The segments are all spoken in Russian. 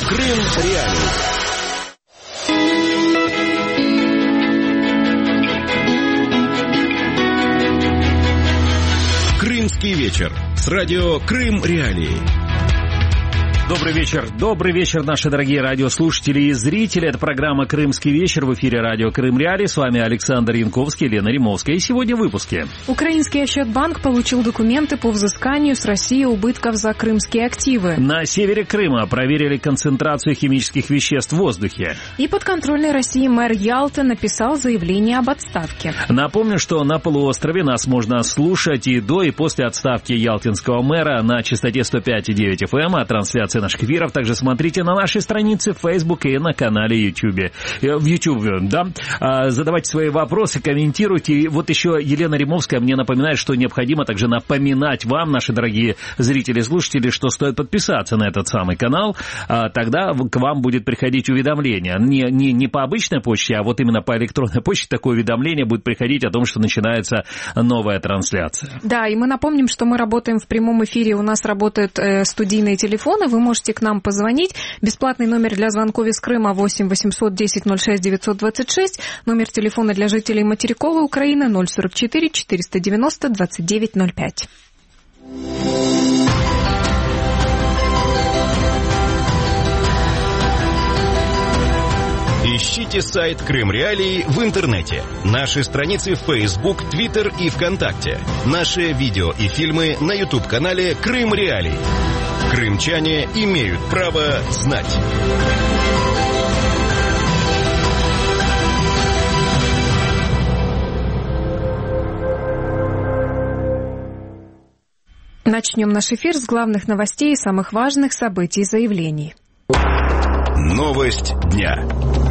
Крым Реалии. Крымский вечер с радио Крым Реалии. Добрый вечер, наши дорогие радиослушатели и зрители. Это программа «Крымский вечер» в эфире радио Крым Реалии. С вами Александр Янковский, Лена Римовская. И сегодня в выпуске. Украинский Ощадбанк получил документы по взысканию с России убытков за крымские активы. На севере Крыма проверили концентрацию химических веществ в воздухе. И подконтрольной России мэр Ялты написал заявление об отставке. Напомню, что на полуострове нас можно слушать и до, и после отставки ялтинского мэра на частоте 105,9 FM, а трансляция наших эфиров также смотрите на нашей странице в Facebook и на канале YouTube. В YouTube, да. Задавайте свои вопросы, комментируйте. И вот еще Елена Римовская мне напоминает, что необходимо также напоминать вам, наши дорогие зрители и слушатели, что стоит подписаться на этот самый канал. Тогда к вам будет приходить уведомление. Не по обычной почте, а вот именно по электронной почте такое уведомление будет приходить о том, что начинается новая трансляция. Да, и мы напомним, что мы работаем в прямом эфире. У нас работают студийные телефоны. Вы можете к нам позвонить. Бесплатный номер для звонков из Крыма 8 800 10 06 926. Номер телефона для жителей материковой Украины 044 490 2905. Ищите сайт Крым Реалии в интернете. Наши страницы в Facebook, Twitter и ВКонтакте. Наши видео и фильмы на YouTube-канале Крым Реалии. Крымчане имеют право знать. Начнем наш эфир с главных новостей и самых важных событий и заявлений. Новость дня.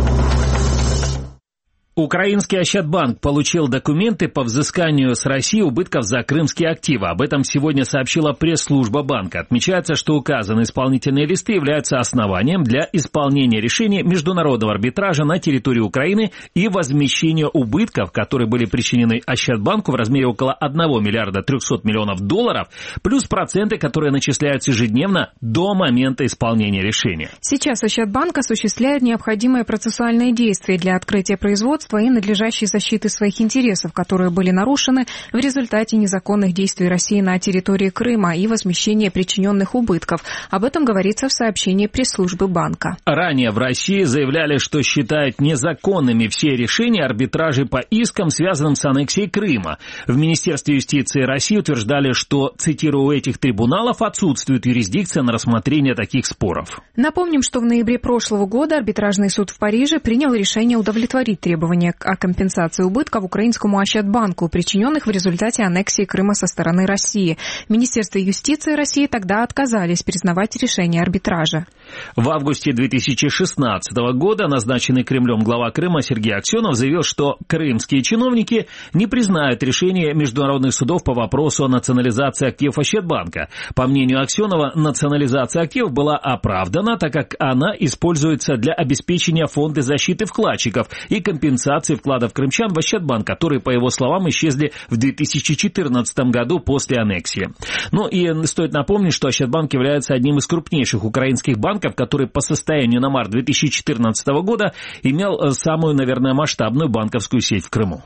Украинский Ощадбанк получил документы по взысканию с России убытков за крымские активы. Об этом сегодня сообщила пресс-служба банка. Отмечается, что указанные исполнительные листы являются основанием для исполнения решения международного арбитража на территории Украины и возмещения убытков, которые были причинены Ощадбанку в размере около 1 миллиарда 300 миллионов долларов, плюс проценты, которые начисляются ежедневно до момента исполнения решения. Сейчас Ощадбанк осуществляет необходимые процессуальные действия для открытия производства и надлежащей защиты своих интересов, которые были нарушены в результате незаконных действий России на территории Крыма и возмещения причиненных убытков. Об этом говорится в сообщении пресс-службы банка. Ранее в России заявляли, что считают незаконными все решения арбитражей по искам, связанным с аннексией Крыма. В Министерстве юстиции России утверждали, что, цитирую, у этих трибуналов отсутствует юрисдикция на рассмотрение таких споров. Напомним, что в ноябре прошлого года арбитражный суд в Париже принял решение удовлетворить требования о компенсации убытков украинскому Ощадбанку, причиненных в результате аннексии Крыма со стороны России. В Министерстве юстиции России тогда отказались признавать решение арбитража. В августе 2016 года назначенный Кремлем глава Крыма Сергей Аксенов заявил, что крымские чиновники не признают решение международных судов по вопросу о национализации активов Ощадбанка. По мнению Аксенова, национализация активов была оправдана, так как она используется для обеспечения фонда защиты вкладчиков и компенсации вкладов крымчан в Ощадбанк, которые, по его словам, исчезли в 2014 году после аннексии. Ну и стоит напомнить, что Ощадбанк является одним из крупнейших украинских банков, который по состоянию на март 2014 года имел самую, наверное, масштабную банковскую сеть в Крыму.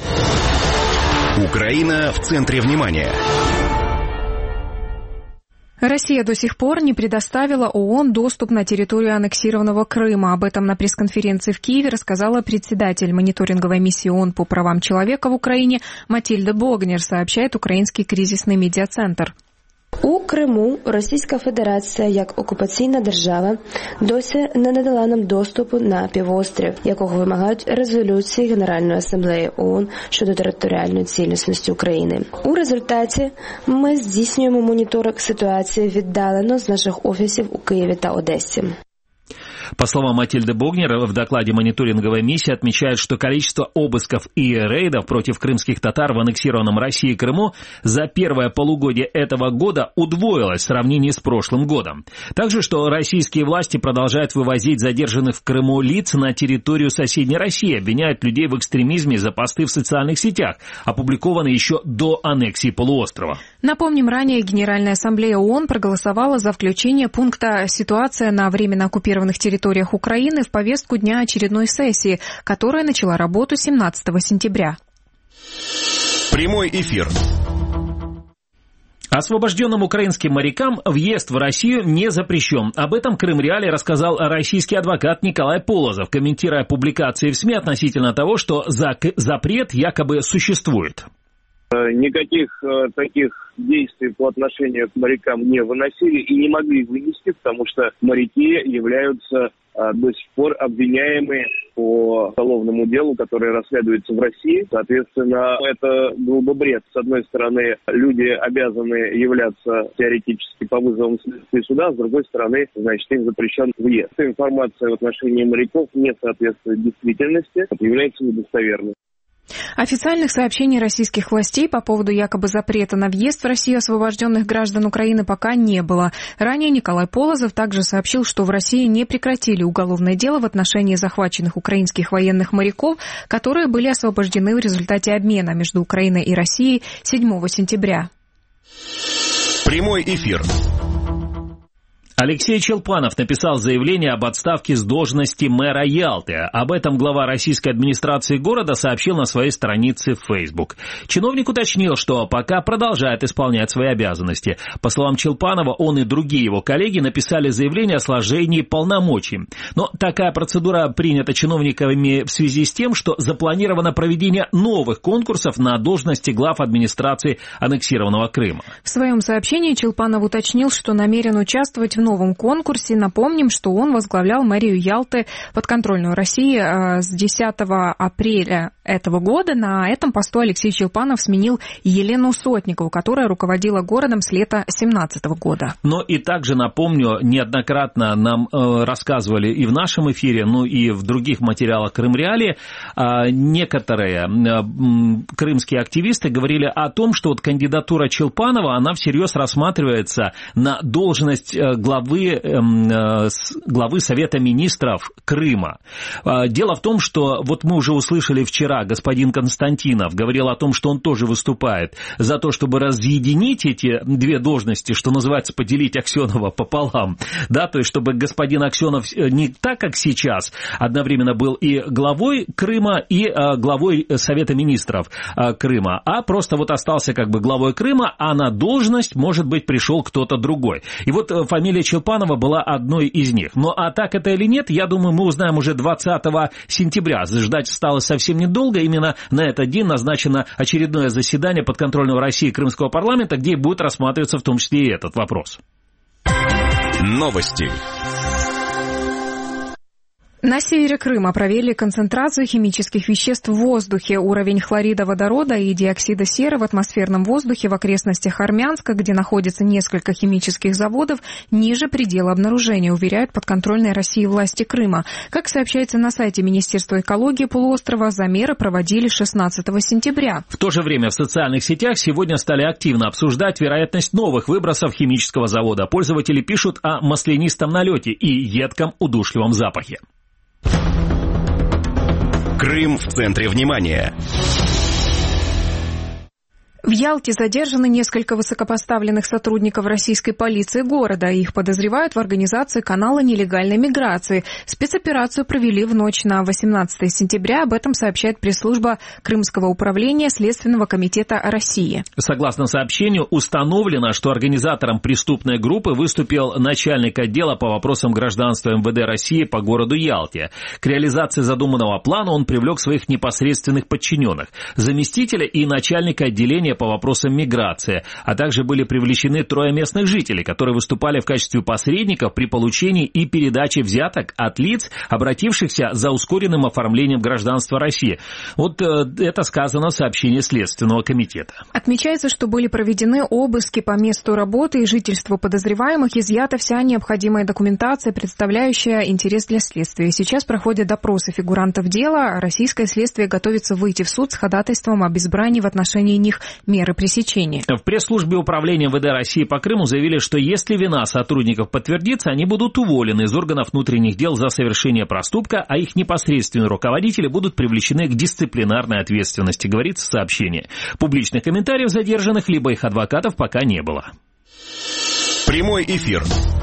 Украина в центре внимания. Россия до сих пор не предоставила ООН доступ на территорию аннексированного Крыма. Об этом на пресс-конференции в Киеве рассказала председатель мониторинговой миссии ООН по правам человека в Украине Матильда Богнер, сообщает Український кризисний медіа-центр. У Криму Російська Федерація як окупаційна держава досі не надала нам доступу на півострів, якого вимагають резолюції Генеральної асамблеї ООН щодо територіальної цілісності України. У результаті ми здійснюємо моніторинг ситуації віддалено з наших офісів у Києві та Одесі. По словам Матильды Богнер, в докладе мониторинговая миссия отмечает, что количество обысков и рейдов против крымских татар в аннексированном России Крыму за первое полугодие этого года удвоилось в сравнении с прошлым годом. Также, что российские власти продолжают вывозить задержанных в Крыму лиц на территорию соседней России, обвиняют людей в экстремизме за посты в социальных сетях, опубликованные еще до аннексии полуострова. Напомним, ранее Генеральная ассамблея ООН проголосовала за включение пункта «Ситуация на временно оккупированных территориях Украины» в повестку дня очередной сессии, которая начала работу 17 сентября. Прямой эфир. Освобожденным украинским морякам въезд в Россию не запрещен. Об этом Крым Реалии рассказал российский адвокат Николай Полозов, комментируя публикации в СМИ относительно того, что запрет якобы существует. Никаких таких действий по отношению к морякам не выносили и не могли вынести, потому что моряки являются до сих пор обвиняемые по уголовному делу, которое расследуется в России. Соответственно, это был бы бред. С одной стороны, люди обязаны являться теоретически по вызовам следствия суда, с другой стороны, значит, им запрещен въезд. Информация в отношении моряков не соответствует действительности, является недостоверной. Официальных сообщений российских властей по поводу якобы запрета на въезд в Россию освобожденных граждан Украины пока не было. Ранее Николай Полозов также сообщил, что в России не прекратили уголовное дело в отношении захваченных украинских военных моряков, которые были освобождены в результате обмена между Украиной и Россией 7 сентября. Прямой эфир. Алексей Челпанов написал заявление об отставке с должности мэра Ялты. Об этом глава российской администрации города сообщил на своей странице в Facebook. Чиновник уточнил, что пока продолжает исполнять свои обязанности. По словам Челпанова, он и другие его коллеги написали заявление о сложении полномочий. Но такая процедура принята чиновниками в связи с тем, что запланировано проведение новых конкурсов на должности глав администрации аннексированного Крыма. В своем сообщении Челпанов уточнил, что намерен участвовать в новом конкурсе. Напомним, что он возглавлял мэрию Ялты, подконтрольную России, с 10 апреля этого года. На этом посту Алексей Челпанов сменил Елену Сотникову, которая руководила городом с лета 2017 года. Но и также напомню, неоднократно нам рассказывали и в нашем эфире, ну и в других материалах Крым Реалии, некоторые крымские активисты говорили о том, что вот кандидатура Челпанова, она всерьез рассматривается на должность главы Совета министров Крыма. Дело в том, что вот мы уже услышали вчера, господин Константинов говорил о том, что он тоже выступает за то, чтобы разъединить эти две должности, что называется, поделить Аксенова пополам, да, то есть чтобы господин Аксенов не так, как сейчас, одновременно был и главой Крыма, и главой Совета министров Крыма, а просто вот остался как бы главой Крыма, а на должность, может быть, пришел кто-то другой. И вот фамилия Челпанова была одной из них. Ну, а так это или нет, я думаю, мы узнаем уже 20 сентября. Ждать осталось совсем недолго. Именно на этот день назначено очередное заседание подконтрольного России Крымского парламента, где и будет рассматриваться в том числе и этот вопрос. Новости. На севере Крыма проверили концентрацию химических веществ в воздухе. Уровень хлорида водорода и диоксида серы в атмосферном воздухе в окрестностях Армянска, где находится несколько химических заводов, ниже предела обнаружения, уверяют подконтрольной России власти Крыма. Как сообщается на сайте Министерства экологии полуострова, замеры проводили 16 сентября. В то же время в социальных сетях сегодня стали активно обсуждать вероятность новых выбросов химического завода. Пользователи пишут о маслянистом налете и едком удушливом запахе. Крым в центре внимания. В Ялте задержаны несколько высокопоставленных сотрудников российской полиции города. Их подозревают в организации канала нелегальной миграции. Спецоперацию провели в ночь на 18 сентября. Об этом сообщает пресс-служба Крымского управления Следственного комитета России. Согласно сообщению, установлено, что организатором преступной группы выступил начальник отдела по вопросам гражданства МВД России по городу Ялте. К реализации задуманного плана он привлек своих непосредственных подчиненных, заместителя и начальника отделения управления по вопросам миграции, а также были привлечены 3 местных жителей, которые выступали в качестве посредников при получении и передаче взяток от лиц, обратившихся за ускоренным оформлением гражданства России. Вот это сказано в сообщении Следственного комитета. Отмечается, что были проведены обыски по месту работы и жительству подозреваемых, изъята вся необходимая документация, представляющая интерес для следствия. Сейчас проходят допросы фигурантов дела. Российское следствие готовится выйти в суд с ходатайством об избрании в отношении них меры пресечения. В пресс-службе управления МВД России по Крыму заявили, что если вина сотрудников подтвердится, они будут уволены из органов внутренних дел за совершение проступка, а их непосредственные руководители будут привлечены к дисциплинарной ответственности, говорится в сообщении. Публичных комментариев задержанных либо их адвокатов пока не было. Прямой эфир.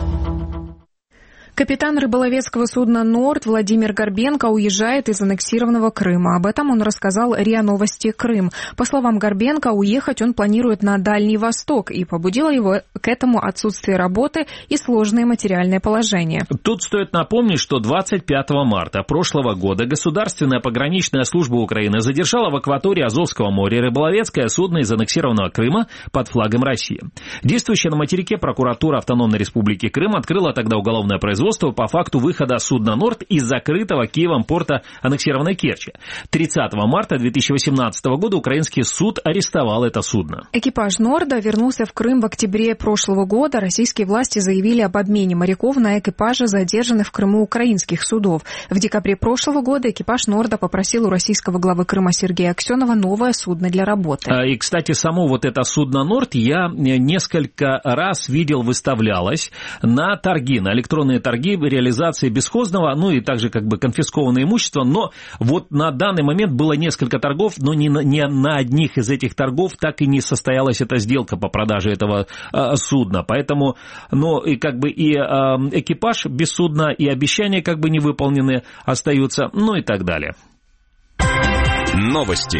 Капитан рыболовецкого судна «Норд» Владимир Горбенко уезжает из аннексированного Крыма. Об этом он рассказал РИА Новости Крым. По словам Горбенко, уехать он планирует на Дальний Восток, и побудило его к этому отсутствие работы и сложное материальное положение. Тут стоит напомнить, что 25 марта прошлого года Государственная пограничная служба Украины задержала в акватории Азовского моря рыболовецкое судно из аннексированного Крыма под флагом России. Действующая на материке прокуратура Автономной Республики Крым открыла тогда уголовное производство по факту выхода судна «Норд» из закрытого Киевом порта аннексированной Керчи. 30 марта 2018 года украинский суд арестовал это судно. Экипаж «Норда» вернулся в Крым в октябре прошлого года. Российские власти заявили об обмене моряков на экипажи задержанных в Крыму украинских судов. В декабре прошлого года экипаж «Норда» попросил у российского главы Крыма Сергея Аксенова новое судно для работы. И, кстати, само вот это судно «Норд» я несколько раз видел, выставлялось на торги, на электронные торги реализации бесхозного, ну и также как бы конфискованное имущество, но вот на данный момент было несколько торгов, но ни на одних из этих торгов так и не состоялась эта сделка по продаже этого судна, поэтому, ну и как бы и экипаж без судна, и обещания как бы не выполнены остаются, ну и так далее. Новости.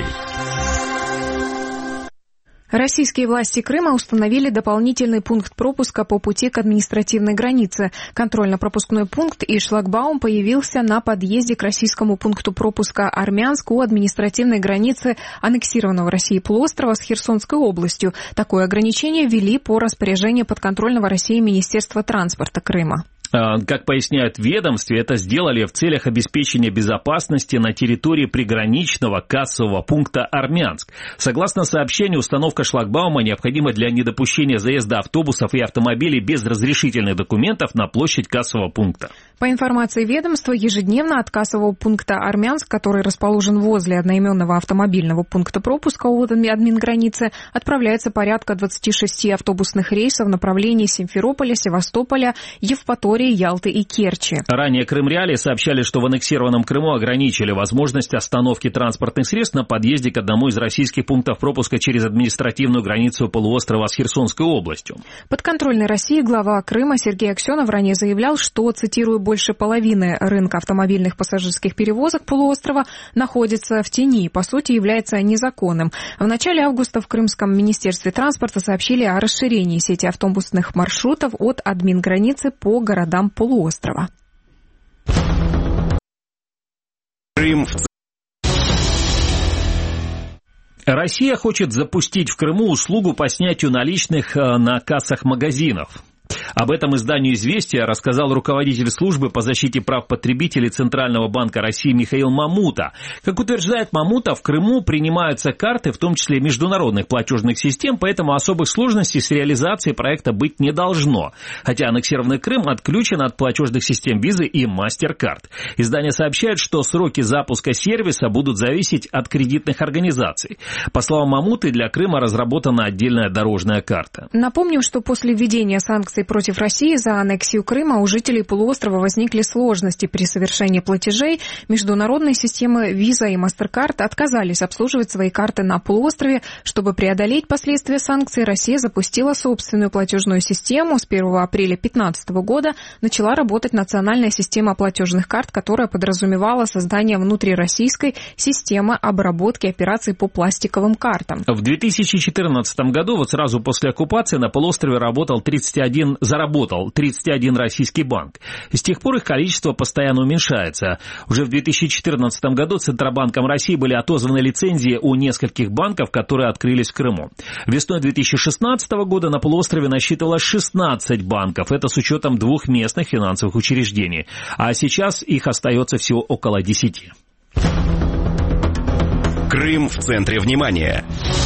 Российские власти Крыма установили дополнительный пункт пропуска по пути к административной границе. Контрольно-пропускной пункт и шлагбаум появился на подъезде к российскому пункту пропуска Армянск у административной границы аннексированного Россией полуострова с Херсонской областью. Такое ограничение ввели по распоряжению подконтрольного России Министерства транспорта Крыма. Как поясняют в ведомстве, это сделали в целях обеспечения безопасности на территории приграничного кассового пункта Армянск. Согласно сообщению, установка шлагбаума необходима для недопущения заезда автобусов и автомобилей без разрешительных документов на площадь кассового пункта. По информации ведомства, ежедневно от кассового пункта Армянск, который расположен возле одноименного автомобильного пункта пропуска у админграницы, отправляется порядка 26 автобусных рейсов в направлении Симферополя, Севастополя, Евпатории, Ялты и Керчи. Ранее Крым Реалии сообщали, что в аннексированном Крыму ограничили возможность остановки транспортных средств на подъезде к одному из российских пунктов пропуска через административную границу полуострова с Херсонской областью. Подконтрольный России глава Крыма Сергей Аксенов ранее заявлял, что, цитирую, больше половины рынка автомобильных пассажирских перевозок полуострова находится в тени и, по сути, является незаконным. В начале августа в Крымском министерстве транспорта сообщили о расширении сети автобусных маршрутов от админграницы по городам полуострова. Крым. Россия хочет запустить в Крыму услугу по снятию наличных на кассах магазинов. Об этом изданию «Известия» рассказал руководитель службы по защите прав потребителей Центрального банка России Михаил Мамута. Как утверждает Мамута, в Крыму принимаются карты, в том числе международных платежных систем, поэтому особых сложностей с реализацией проекта быть не должно. Хотя аннексированный Крым отключен от платежных систем Visa и MasterCard. Издание сообщает, что сроки запуска сервиса будут зависеть от кредитных организаций. По словам Мамуты, для Крыма разработана отдельная дорожная карта. Напомним, что после введения санкций против России за аннексию Крыма у жителей полуострова возникли сложности при совершении платежей. Международные системы Visa и MasterCard отказались обслуживать свои карты на полуострове. Чтобы преодолеть последствия санкций, Россия запустила собственную платежную систему. С 1 апреля 2015 года начала работать национальная система платежных карт, которая подразумевала создание внутрироссийской системы обработки операций по пластиковым картам. В 2014 году, вот сразу после оккупации, на полуострове работал 31 заработал 31 российский банк. С тех пор их количество постоянно уменьшается. Уже в 2014 году Центробанком России были отозваны лицензии у нескольких банков, которые открылись в Крыму. Весной 2016 года на полуострове насчитывалось 16 банков. Это с учетом 2 местных финансовых учреждений. А сейчас их остается всего около 10. Крым в центре внимания.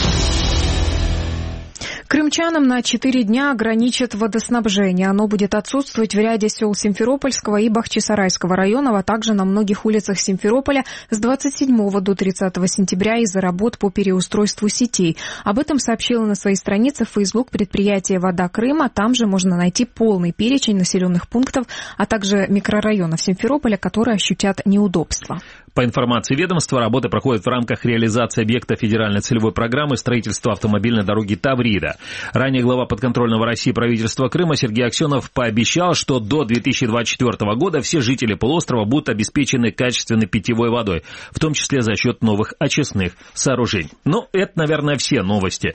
Крымчанам на 4 дня ограничат водоснабжение. Оно будет отсутствовать в ряде сел Симферопольского и Бахчисарайского районов, а также на многих улицах Симферополя с 27 до 30 сентября из-за работ по переустройству сетей. Об этом сообщило на своей странице в Facebook предприятие «Вода Крыма». Там же можно найти полный перечень населенных пунктов, а также микрорайонов Симферополя, которые ощутят неудобства. По информации ведомства, работы проходят в рамках реализации объекта федеральной целевой программы строительства автомобильной дороги Таврида. Ранее глава подконтрольного России правительства Крыма Сергей Аксенов пообещал, что до 2024 года все жители полуострова будут обеспечены качественной питьевой водой, в том числе за счет новых очистных сооружений. Ну, это, наверное, все новости.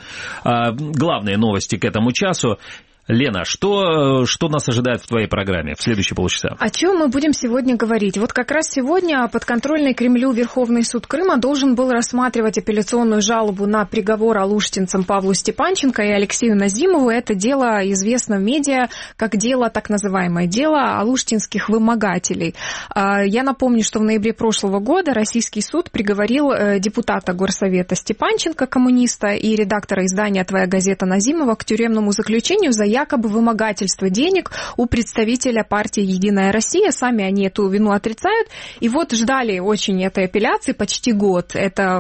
Главные новости к этому часу. Лена, что нас ожидает в твоей программе в следующие полчаса? О чем мы будем сегодня говорить? Вот как раз сегодня подконтрольный Кремлю Верховный суд Крыма должен был рассматривать апелляционную жалобу на приговор алуштинцам Павлу Степанченко и Алексею Назимову. Это дело известно в медиа как дело, так называемое дело алуштинских вымогателей. Я напомню, что в ноябре прошлого года российский суд приговорил депутата Горсовета Степанченко, коммуниста, и редактора издания «Твоя газета» Назимова к тюремному заключению за якобы вымогательство денег у представителя партии «Единая Россия». Сами они эту вину отрицают. И вот ждали очень этой апелляции почти год. Это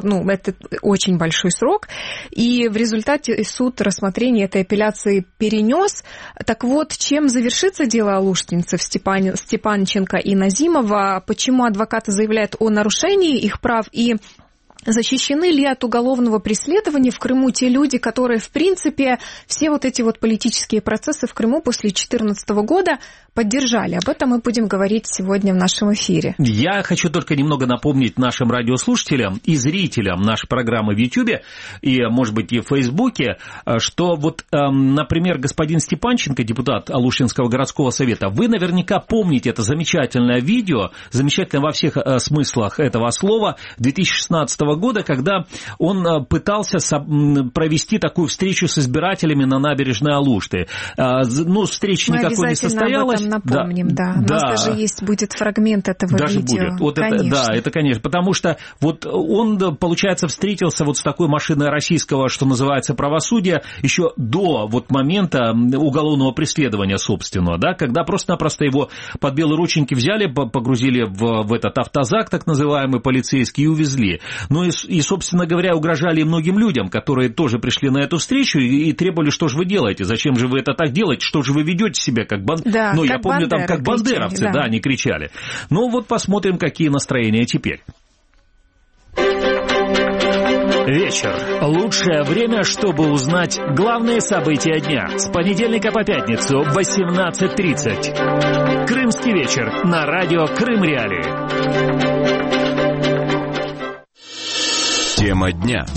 очень большой срок. И в результате суд рассмотрение этой апелляции перенес. Так вот, чем завершится дело алуштинцев Степанченко и Назимова? Почему адвокаты заявляют о нарушении их прав и защищены ли от уголовного преследования в Крыму те люди, которые, в принципе, все вот эти вот политические процессы в Крыму после 2014 года поддержали? Об этом мы будем говорить сегодня в нашем эфире. Я хочу только немного напомнить нашим радиослушателям и зрителям нашей программы в YouTube и, может быть, и в Фейсбуке, что вот, например, господин Степанченко, депутат Алуштинского городского совета, вы наверняка помните это замечательное видео, замечательное во всех смыслах этого слова, 2016 года, когда он пытался провести такую встречу с избирателями на набережной Алушты. Встречи никакой не состоялась. Мы обязательно об этом напомним, да. У нас даже будет фрагмент этого даже видео. Будет. Вот это, конечно. Потому что вот он, получается, встретился вот с такой машиной российского, что называется, правосудия, еще до вот момента уголовного преследования собственного, да, когда просто-напросто его под белые рученьки взяли, погрузили в этот автозак, так называемый, полицейский, и увезли. Ну и, собственно говоря, угрожали многим людям, которые тоже пришли на эту встречу и требовали, что же вы делаете, зачем же вы это так делаете, что же вы ведете себя как да, ну, я помню, там как бандеровцы, да, они кричали. Ну, вот посмотрим, какие настроения теперь. Вечер. Лучшее время, чтобы узнать главные события дня. С понедельника по пятницу в 18:30. Крымский вечер на радио Крым Реалии. Тема дня.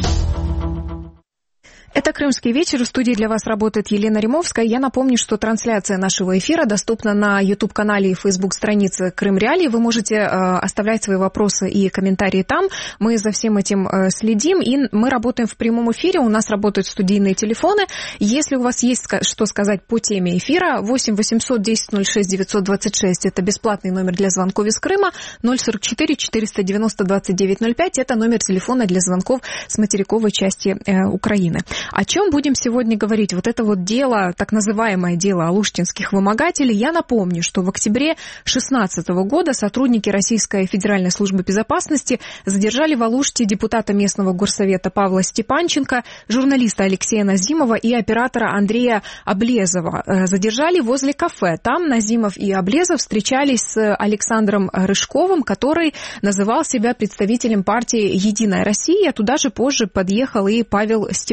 Это «Крымский вечер». В студии для вас работает Елена Римовская. Я напомню, что трансляция нашего эфира доступна на YouTube-канале и Facebook-странице Крым Реалии. Вы можете оставлять свои вопросы и комментарии там. Мы за всем этим следим, и мы работаем в прямом эфире. У нас работают студийные телефоны. Если у вас есть что сказать по теме эфира, 8 800 10 06 926 – это бесплатный номер для звонков из Крыма. 044 490 2905 – это номер телефона для звонков с материковой части Украины. О чем будем сегодня говорить? Вот это вот дело, так называемое дело алуштинских вымогателей. Я напомню, что в октябре 2016 года сотрудники Российской Федеральной службы безопасности задержали в Алуште депутата местного горсовета Павла Степанченко, журналиста Алексея Назимова и оператора Андрея Облезова. Задержали возле кафе. Там Назимов и Облезов встречались с Александром Рыжковым, который называл себя представителем партии «Единая Россия». Туда же позже подъехал и Павел Степанченко.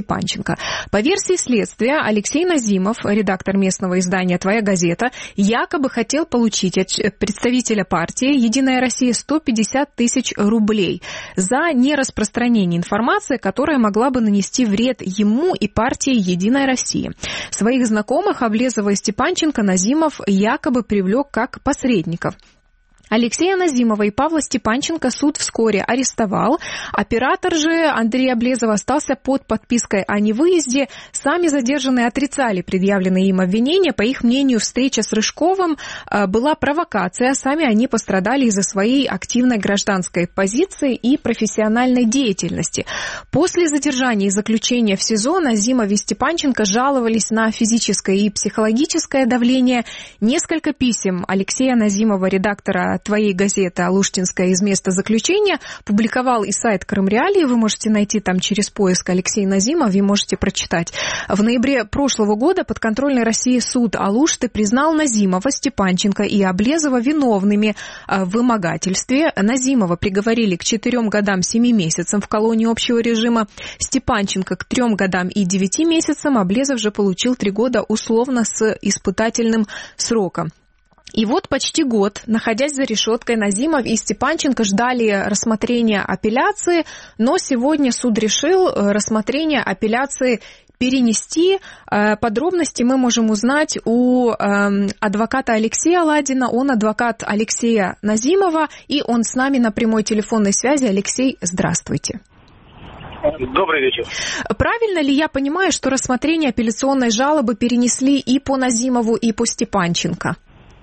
Степанченко. По версии следствия, Алексей Назимов, редактор местного издания «Твоя газета», якобы хотел получить от представителя партии «Единая Россия» 150 тысяч рублей за нераспространение информации, которая могла бы нанести вред ему и партии «Единая Россия». Своих знакомых Облезова и Степанченко Назимов якобы привлек как посредников. Алексея Назимова и Павла Степанченко суд вскоре арестовал. Оператор же Андрей Облезов остался под подпиской о невыезде. Сами задержанные отрицали предъявленные им обвинения. По их мнению, встреча с Рыжковым была провокация. Сами они пострадали из-за своей активной гражданской позиции и профессиональной деятельности. После задержания и заключения в СИЗО Назимов и Степанченко жаловались на физическое и психологическое давление. Несколько писем Алексея Назимова, редактора «Твоей газеты» Алуштинская из места заключения, публиковал и сайт Крым Реалии. Вы можете найти там через поиск Алексей Назимов и можете прочитать. В ноябре прошлого года подконтрольный России суд Алушты признал Назимова, Степанченко и Облезова виновными в вымогательстве. Назимова приговорили к 4 годам 7 месяцам в колонии общего режима, Степанченко к 3 годам и 9 месяцам, Облезов же получил 3 года условно с испытательным сроком. И вот почти год, находясь за решеткой, Назимов и Степанченко ждали рассмотрения апелляции, но сегодня суд решил рассмотрение апелляции перенести. Подробности мы можем узнать у адвоката Алексея Ладина. Он адвокат Алексея Назимова, и он с нами на прямой телефонной связи. Алексей, здравствуйте. Добрый вечер. Правильно ли я понимаю, что рассмотрение апелляционной жалобы перенесли и по Назимову, и по Степанченко?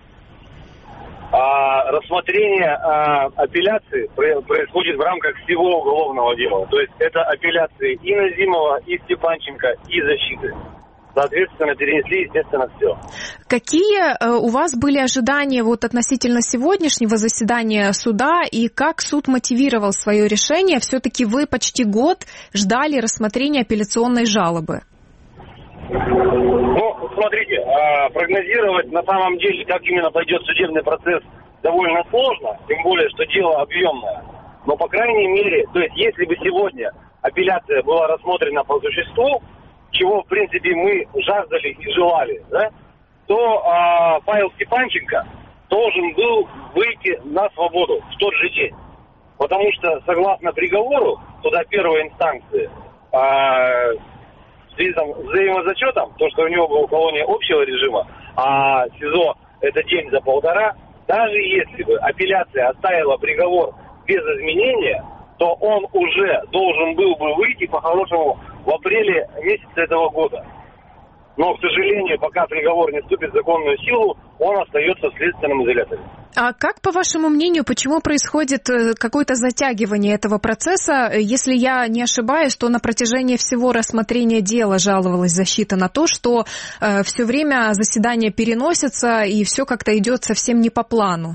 Рассмотрение апелляции происходит в рамках всего уголовного дела. То есть это апелляции и Назимова, и Степанченко, и защиты. Соответственно, перенесли, естественно, все. Какие у вас были ожидания вот относительно сегодняшнего заседания суда, и как суд мотивировал свое решение? Все-таки вы почти год ждали рассмотрения апелляционной жалобы. Ну, смотрите, прогнозировать на самом деле, как именно пойдет судебный процесс, довольно сложно, тем более, что дело объемное. Но, по крайней мере, то есть, если бы сегодня апелляция была рассмотрена по существу, чего, в принципе, мы жаждали и желали, да, то Павел Степанченко должен был выйти на свободу в тот же день. Потому что, согласно приговору суда первой инстанции, в связи с взаимозачетом, то, что у него была колония общего режима, а СИЗО это день за полтора, даже если бы апелляция оставила приговор без изменения, то он уже должен был бы выйти по-хорошему в апреле месяце этого года. Но, к сожалению, пока приговор не вступит в законную силу, он остается в следственном изоляторе. А как, по вашему мнению, почему происходит какое-то затягивание этого процесса? Если я не ошибаюсь, то на протяжении всего рассмотрения дела жаловалась защита на то, что все время заседания переносятся и все как-то идет совсем не по плану.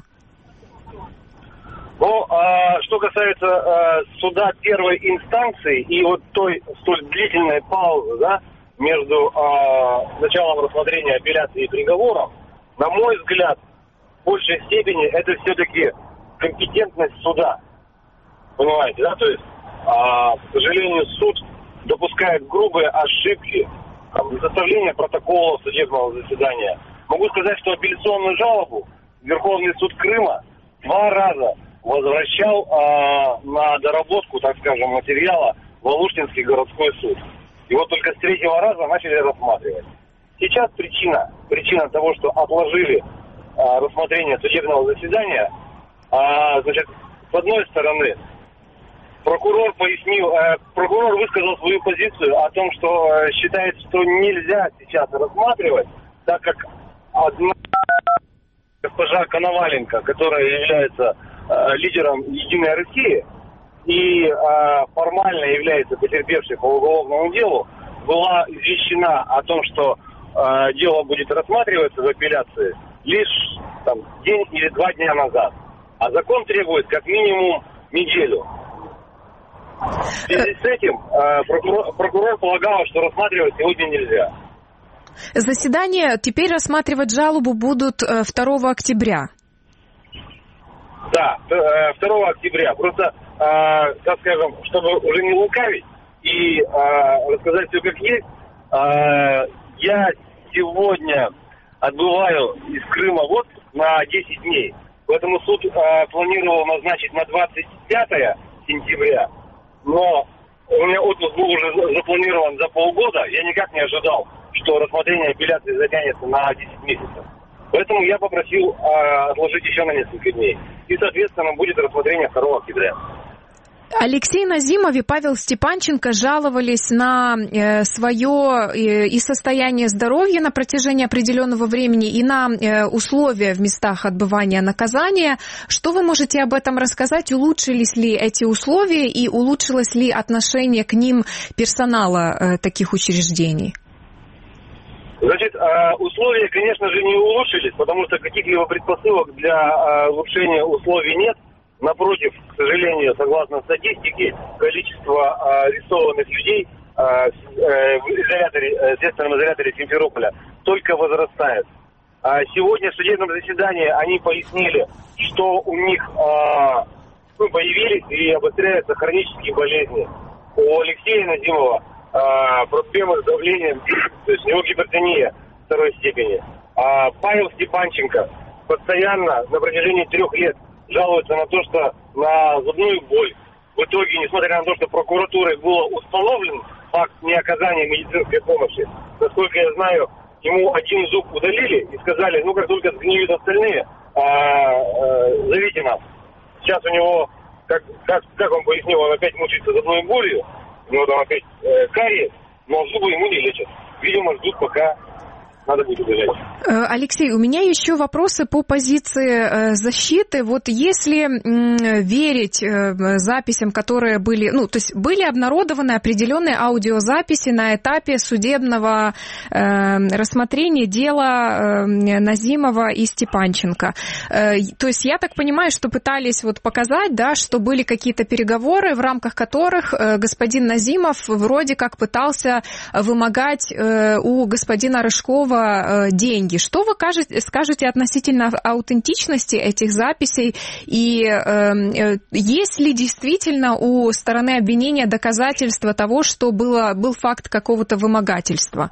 Ну, что касается суда первой инстанции и вот той столь длительной паузы, да, между началом рассмотрения апелляции и приговором, на мой взгляд, в большей степени это все-таки компетентность суда. Понимаете, да? То есть, к сожалению, суд допускает грубые ошибки, составление протокола судебного заседания. Могу сказать, что апелляционную жалобу Верховный суд Крыма 2 раза возвращал на доработку, так скажем, материала в Алуштинский городской суд. И вот только с 3-го раза начали рассматривать. Сейчас причина того, что отложили рассмотрение судебного заседания, значит, с одной стороны, прокурор высказал свою позицию о том, что считает, что нельзя сейчас рассматривать, так как одна госпожа Коноваленко, которая является лидером «Единой России» и формально является потерпевшей по уголовному делу, была извещена о том, что дело будет рассматриваться в апелляции лишь день или 2 дня назад. А закон требует как минимум неделю. В связи с этим прокурор полагал, что рассматривать сегодня нельзя. Заседание, теперь рассматривать жалобу будут 2 октября. Да, 2 октября. Просто, так скажем, чтобы уже не лукавить, и рассказать все как есть. Я сегодня отбываю из Крыма в отпуск на 10 дней. Поэтому суд планировал назначить на 25 сентября. Но у меня отпуск был уже запланирован за полгода. Я никак не ожидал, что рассмотрение апелляции затянется на 10 месяцев. Поэтому я попросил отложить еще на несколько дней. И, соответственно, будет рассмотрение 2 октября. Алексей Назимов и Павел Степанченко жаловались на свое и состояние здоровья на протяжении определенного времени, и на условия в местах отбывания наказания. Что вы можете об этом рассказать? Улучшились ли эти условия и улучшилось ли отношение к ним персонала таких учреждений? Значит, условия, конечно же, не улучшились, потому что каких-либо предпосылок для улучшения условий нет. Напротив, к сожалению, согласно статистике, количество арестованных людей в следственном изоляторе Симферополя только возрастает. Сегодня в судебном заседании они пояснили, что у них появились и обостряются хронические болезни. У Алексея Назимова проблемы с давлением, то есть у него гипертония 2 степени. Павел Степанченко постоянно на протяжении 3 лет жалуется на то, что на зубную боль. В итоге, несмотря на то, что прокуратурой был установлен факт неоказания медицинской помощи, насколько я знаю, ему 1 зуб удалили и сказали, ну как только сгниют остальные, зовите нас. Сейчас у него, как он пояснил, он опять мучается зубной болью, у него там опять кариес, но зубы ему не лечат. Видимо, ждут, пока надо будет удалять. Алексей, у меня еще вопросы по позиции защиты. Вот если верить записям, которые были, то есть были обнародованы определенные аудиозаписи на этапе судебного рассмотрения дела Назимова и Степанченко. То есть я так понимаю, что пытались показать, да, что были какие-то переговоры, в рамках которых господин Назимов вроде как пытался вымогать у господина Рыжкова деньги. Что вы скажете относительно аутентичности этих записей? И есть ли действительно у стороны обвинения доказательства того, что был факт какого-то вымогательства?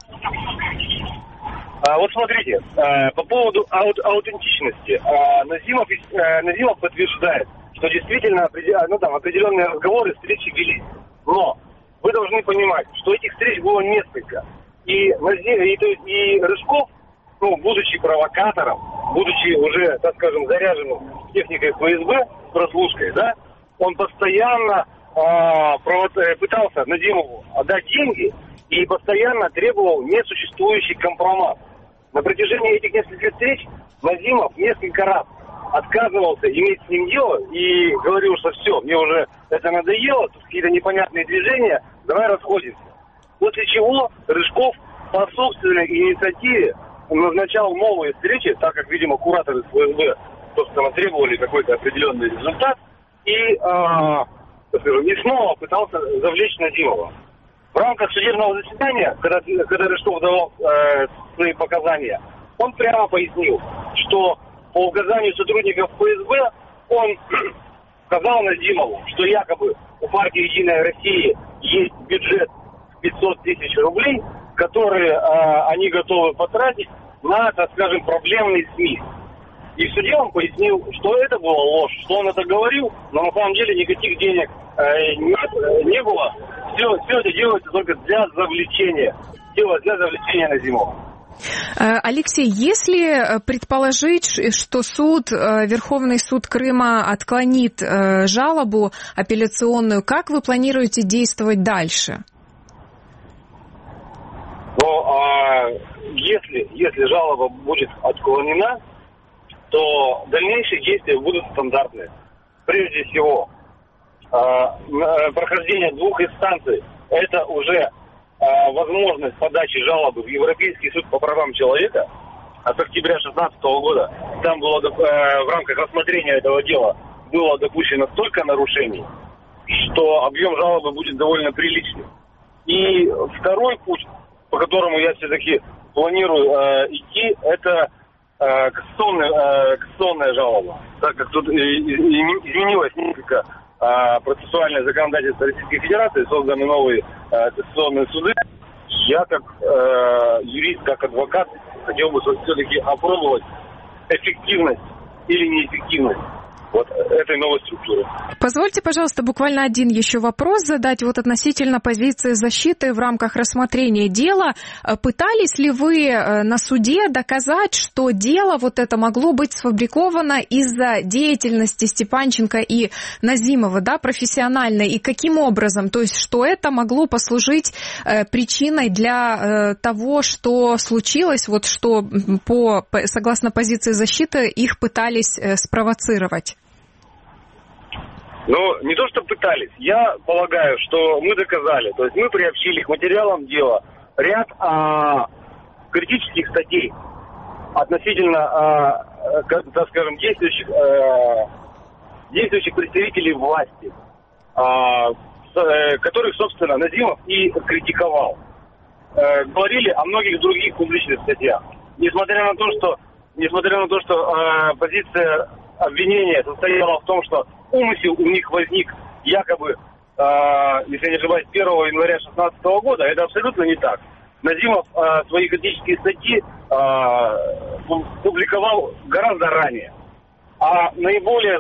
Вот смотрите, по поводу аутентичности. Назимов подтверждает, что действительно определенные разговоры, встречи велись. Но вы должны понимать, что этих встреч было несколько. И Рыжков, будучи провокатором, будучи уже, так скажем, заряженным техникой ФСБ, прослушкой, да, он постоянно пытался Назимову отдать деньги и постоянно требовал несуществующий компромат. На протяжении этих нескольких встреч Назимов несколько раз отказывался иметь с ним дело и говорил, что все, мне уже это надоело, тут какие-то непонятные движения, давай расходимся. После чего Рыжков по собственной инициативе назначал новые встречи, так как, видимо, кураторы ФСБ, собственно, требовали какой-то определенный результат, и снова пытался завлечь Назимова. В рамках судебного заседания, когда Рыжков давал свои показания, он прямо пояснил, что по указанию сотрудников ФСБ он сказал Назимову, что якобы у партии «Единая Россия» есть бюджет 500 тысяч рублей, которые они готовы потратить на, так скажем, проблемные СМИ. И в суде он пояснил, что это была ложь, что он это говорил, но на самом деле никаких денег не было. Все это делается только для завлечения. Для завлечения Назимова. Алексей, если предположить, что Верховный суд Крыма отклонит жалобу апелляционную, как вы планируете действовать дальше? Если жалоба будет отклонена, то дальнейшие действия будут стандартные. Прежде всего, прохождение 2 инстанций – это уже возможность подачи жалобы в Европейский суд по правам человека. А с октября 2016 года там было в рамках рассмотрения этого дела было допущено столько нарушений, что объем жалобы будет довольно приличным. И второй путь, по которому я все-таки планирую идти, это кассационная жалоба. Так как тут изменилось несколько процессуальное законодательство Российской Федерации, созданы новые кассационные суды. Я как юрист, как адвокат хотел бы все-таки опробовать эффективность или неэффективность вот этой новой структуры. Позвольте, пожалуйста, буквально один еще вопрос задать вот относительно позиции защиты в рамках рассмотрения дела. Пытались ли вы на суде доказать, что дело вот это могло быть сфабриковано из-за деятельности Степанченко и Назимова, да, профессиональной, и каким образом? То есть, что это могло послужить причиной для того, что случилось, вот что согласно позиции защиты их пытались спровоцировать? Ну, не то, что пытались. Я полагаю, что мы доказали. То есть мы приобщили к материалам дела ряд критических статей относительно, так скажем, действующих представителей власти, которых, собственно, Назимов и критиковал. Говорили о многих других публичных статьях. Несмотря на то, что позиция обвинения состояла в том, что умысел у них возник якобы, если не ошибаюсь, 1 января 2016 года, это абсолютно не так. Назимов свои критические статьи публиковал гораздо ранее. А наиболее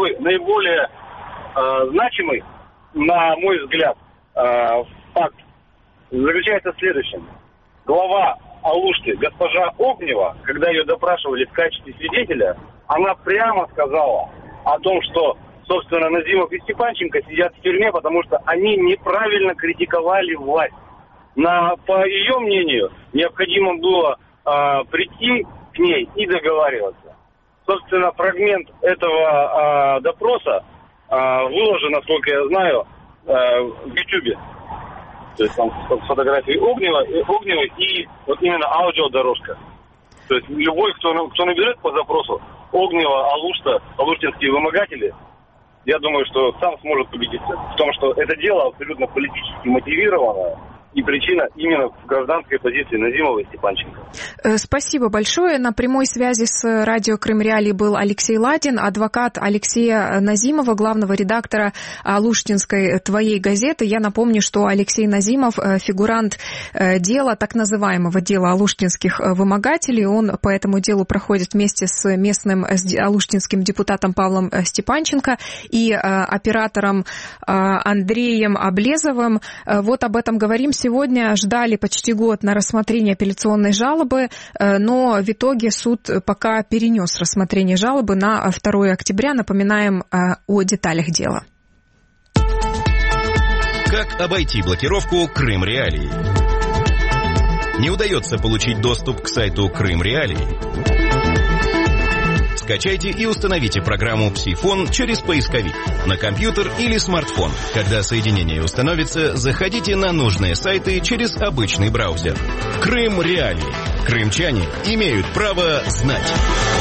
значимый, на мой взгляд, факт заключается в следующем. Глава Алушты, госпожа Огнева, когда ее допрашивали в качестве свидетеля, она прямо сказала о том, что, собственно, Назимов и Степанченко сидят в тюрьме, потому что они неправильно критиковали власть. По ее мнению, необходимо было прийти к ней и договариваться. Собственно, фрагмент этого допроса выложен, насколько я знаю, в Ютубе. То есть там фотографии Огневой и вот именно аудиодорожка. То есть любой, кто наберет по запросу Огнева, Алушта, алуштинские вымогатели, я думаю, что сам сможет убедиться в том, что это дело абсолютно политически мотивированное. И причина именно в гражданской позиции Назимова и Степанченко. Спасибо большое. На прямой связи с радио Крым Реалии был Алексей Ладин, адвокат Алексея Назимова, главного редактора Алуштинской «Твоей газеты». Я напомню, что Алексей Назимов фигурант дела, так называемого дела алуштинских вымогателей. Он по этому делу проходит вместе с местным алуштинским депутатом Павлом Степанченко и оператором Андреем Облезовым. Вот об этом говорим. Сегодня ждали почти год на рассмотрение апелляционной жалобы, но в итоге суд пока перенес рассмотрение жалобы на 2 октября. Напоминаем о деталях дела. Как обойти блокировку Крым Реалии? Не удается получить доступ к сайту Крым Реалии? Скачайте и установите программу «Псифон» через поисковик на компьютер или смартфон. Когда соединение установится, заходите на нужные сайты через обычный браузер. Крым Реалии. Крымчане имеют право знать.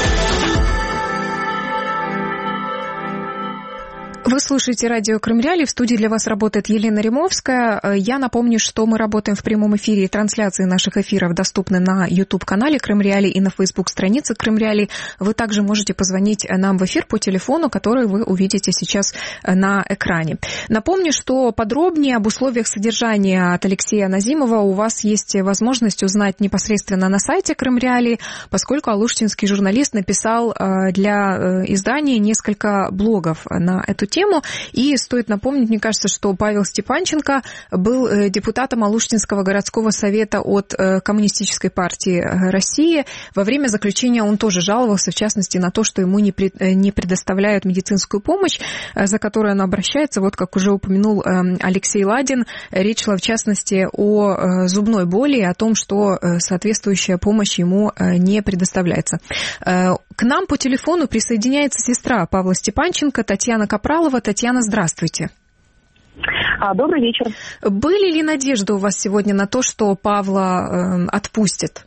Вы слушаете радио Крым Реалии. В студии для вас работает Елена Римовская. Я напомню, что мы работаем в прямом эфире, и трансляции наших эфиров доступны на YouTube-канале Крым Реалии и на Facebook-странице Крым Реалии. Вы также можете позвонить нам в эфир по телефону, который вы увидите сейчас на экране. Напомню, что подробнее об условиях содержания от Алексея Назимова у вас есть возможность узнать непосредственно на сайте Крым Реалии, поскольку алуштинский журналист написал для издания несколько блогов на эту тему. И стоит напомнить, мне кажется, что Павел Степанченко был депутатом Алуштинского городского совета от Коммунистической партии России. Во время заключения он тоже жаловался, в частности, на то, что ему не предоставляют медицинскую помощь, за которую он обращается. Вот как уже упомянул Алексей Ладин, речь шла, в частности, о зубной боли и о том, что соответствующая помощь ему не предоставляется. К нам по телефону присоединяется сестра Павла Степанченко, Татьяна Капралова. Татьяна, здравствуйте. Добрый вечер. Были ли надежды у вас сегодня на то, что Павла отпустят?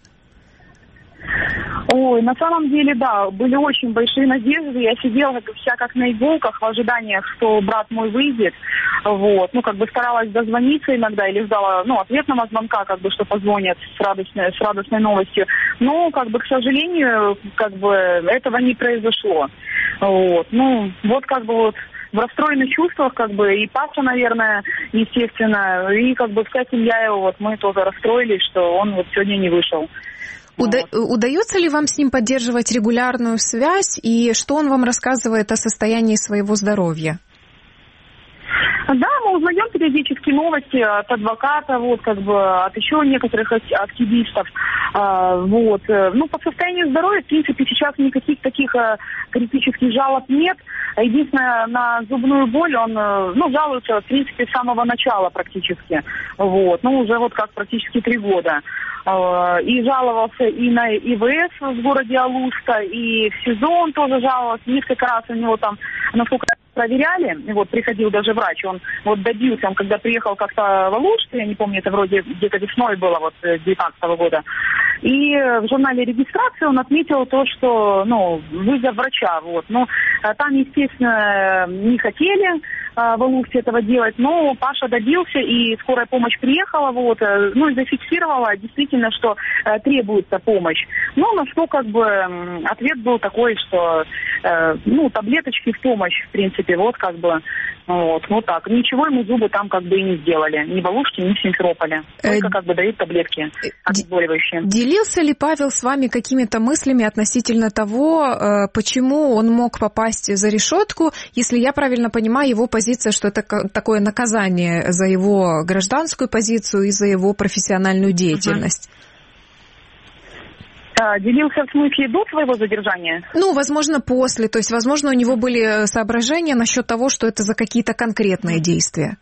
Ой, на самом деле, да, были очень большие надежды. Я сидела вся как на иголках в ожиданиях, что брат мой выйдет. Вот. Старалась дозвониться иногда или ждала, ответного звонка, что позвонят с радостной новостью. Но, к сожалению, этого не произошло. Вот. в расстроенных чувствах, как бы, и Паша, наверное, естественно, и как бы вся семья его, вот мы тоже расстроились, что он вот сегодня не вышел. Удается ли вам с ним поддерживать регулярную связь, и что он вам рассказывает о состоянии своего здоровья? Да, мы узнаем периодически новости от адвоката, вот, как бы, от еще некоторых активистов. Вот. Ну, по состоянию здоровья, в принципе, сейчас никаких таких критических жалоб нет. Единственное, на зубную боль он, ну, жалуется, в принципе, с самого начала практически. Вот. Ну, уже вот как практически 3 года. И жаловался и на ИВС в городе Алушта, и в СИЗО он тоже жаловался. Несколько раз у него там, насколько проверяли, вот приходил даже врач, он вот добился, он когда приехал как-то в Алушты, я не помню, это вроде где-то весной было, вот 2019 года, и в журнале регистрации он отметил то, что, ну, вызов врача, вот, но там, естественно, не хотели в Алуште этого делать, но Паша добился, и скорая помощь приехала, вот, ну, и зафиксировала действительно, что требуется помощь. Ну, на что, как бы, ответ был такой, что, ну, таблеточки в помощь, в принципе, вот, как бы, вот так. Ничего ему зубы там, как бы, и не сделали, ни в Алуште, ни в Симферополе. Только, как бы, дают таблетки обезболивающие. Делился ли Павел с вами какими-то мыслями относительно того, почему он мог попасть за решетку, если я правильно понимаю, его позиция, что это такое наказание за его гражданскую позицию и за его профессиональную деятельность? Делился в смысле до своего задержания? Ну, возможно, после. То есть, возможно, у него были соображения насчет того, что это за какие-то конкретные действия.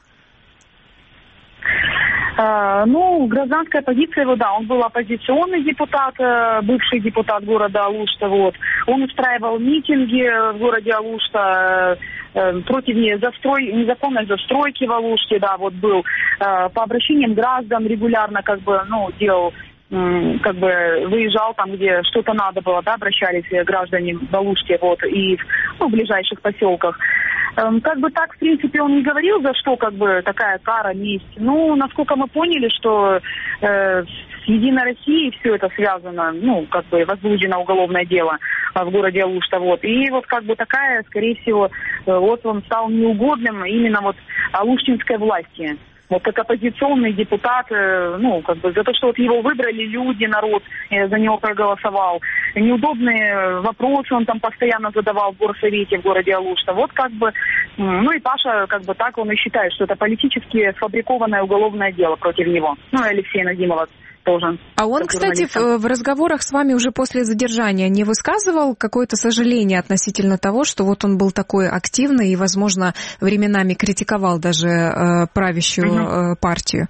Ну, гражданская позиция его, да, он был оппозиционный депутат, бывший депутат города Алушта, вот. Он устраивал митинги в городе Алушта против незаконной застройки в Алуште, да, вот был. По обращениям граждан регулярно, как бы, ну, делал, как бы выезжал там, где что-то надо было, да, обращались граждане в Алуште, вот, и в ближайших поселках. Как бы так, в принципе, он не говорил, за что, как бы, такая кара, месть. Ну, насколько мы поняли, что с Единой Россией все это связано, ну, как бы, возбуждено уголовное дело в городе Алушта, вот. И вот, как бы, такая, скорее всего, вот он стал неугодным именно вот алуштинской власти. Вот как оппозиционный депутат, ну, как бы, за то, что вот его выбрали люди, народ за него проголосовал. Неудобные вопросы он там постоянно задавал в горсовете в городе Алушта. Вот как бы, ну и Паша, как бы так он и считает, что это политически сфабрикованное уголовное дело против него. Ну и Алексей Назимов тоже. А он, кстати, в разговорах с вами уже после задержания не высказывал какое-то сожаление относительно того, что вот он был такой активный и, возможно, временами критиковал даже правящую партию?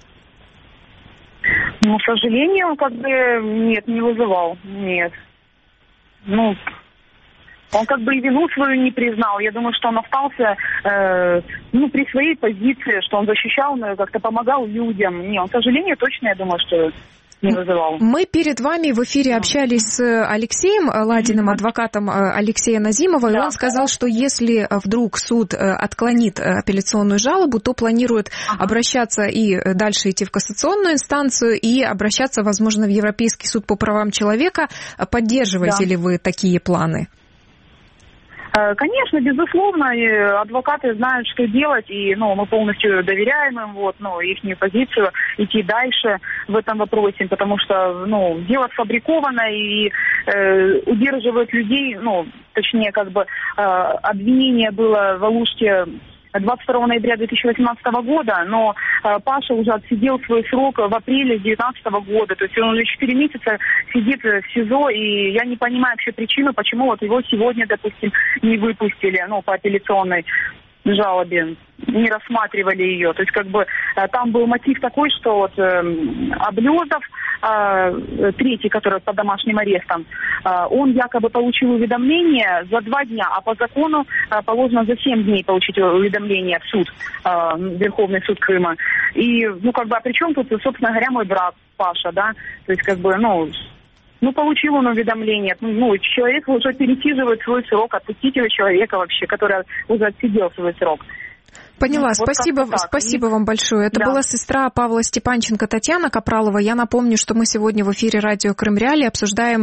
Ну, к сожалению, как бы, нет, не вызывал, нет. Ну, он как бы и вину свою не признал. Я думаю, что он остался при своей позиции, что он защищал, как-то помогал людям. Не, он, к сожалению, точно, я думаю, что не вызывал. Мы перед вами в эфире общались с Алексеем Ладиным, адвокатом Алексея Назимова, и он сказал, что если вдруг суд отклонит апелляционную жалобу, то планирует обращаться и дальше идти в кассационную инстанцию и обращаться, возможно, в Европейский суд по правам человека. Поддерживаете ли вы такие планы? Конечно, безусловно, и адвокаты знают, что делать, и мы полностью доверяем им, их позицию, идти дальше в этом вопросе, потому что дело сфабриковано и удерживают людей, точнее, обвинение было в Алуште 22 ноября 2018 года, но Паша уже отсидел свой срок в апреле 2019 года. То есть он уже 4 месяца сидит в СИЗО, и я не понимаю вообще причину, почему вот его сегодня, допустим, не выпустили, по апелляционной жалобе, не рассматривали ее. То есть там был мотив такой, что Облезов, третий, который под домашним арестом, он якобы получил уведомление за 2 дня, а по закону положено за 7 дней получить уведомление в суд, Верховный суд Крыма. И, а при чем тут, собственно говоря, мой брат Паша, да? То есть, получил он уведомление. Человек уже пересиживает свой срок, отпустите его человека вообще, который уже отсидел свой срок. Поняла. Спасибо вам большое. Это была сестра Павла Степанченко Татьяна Капралова. Я напомню, что мы сегодня в эфире радио Крым Реалии обсуждаем,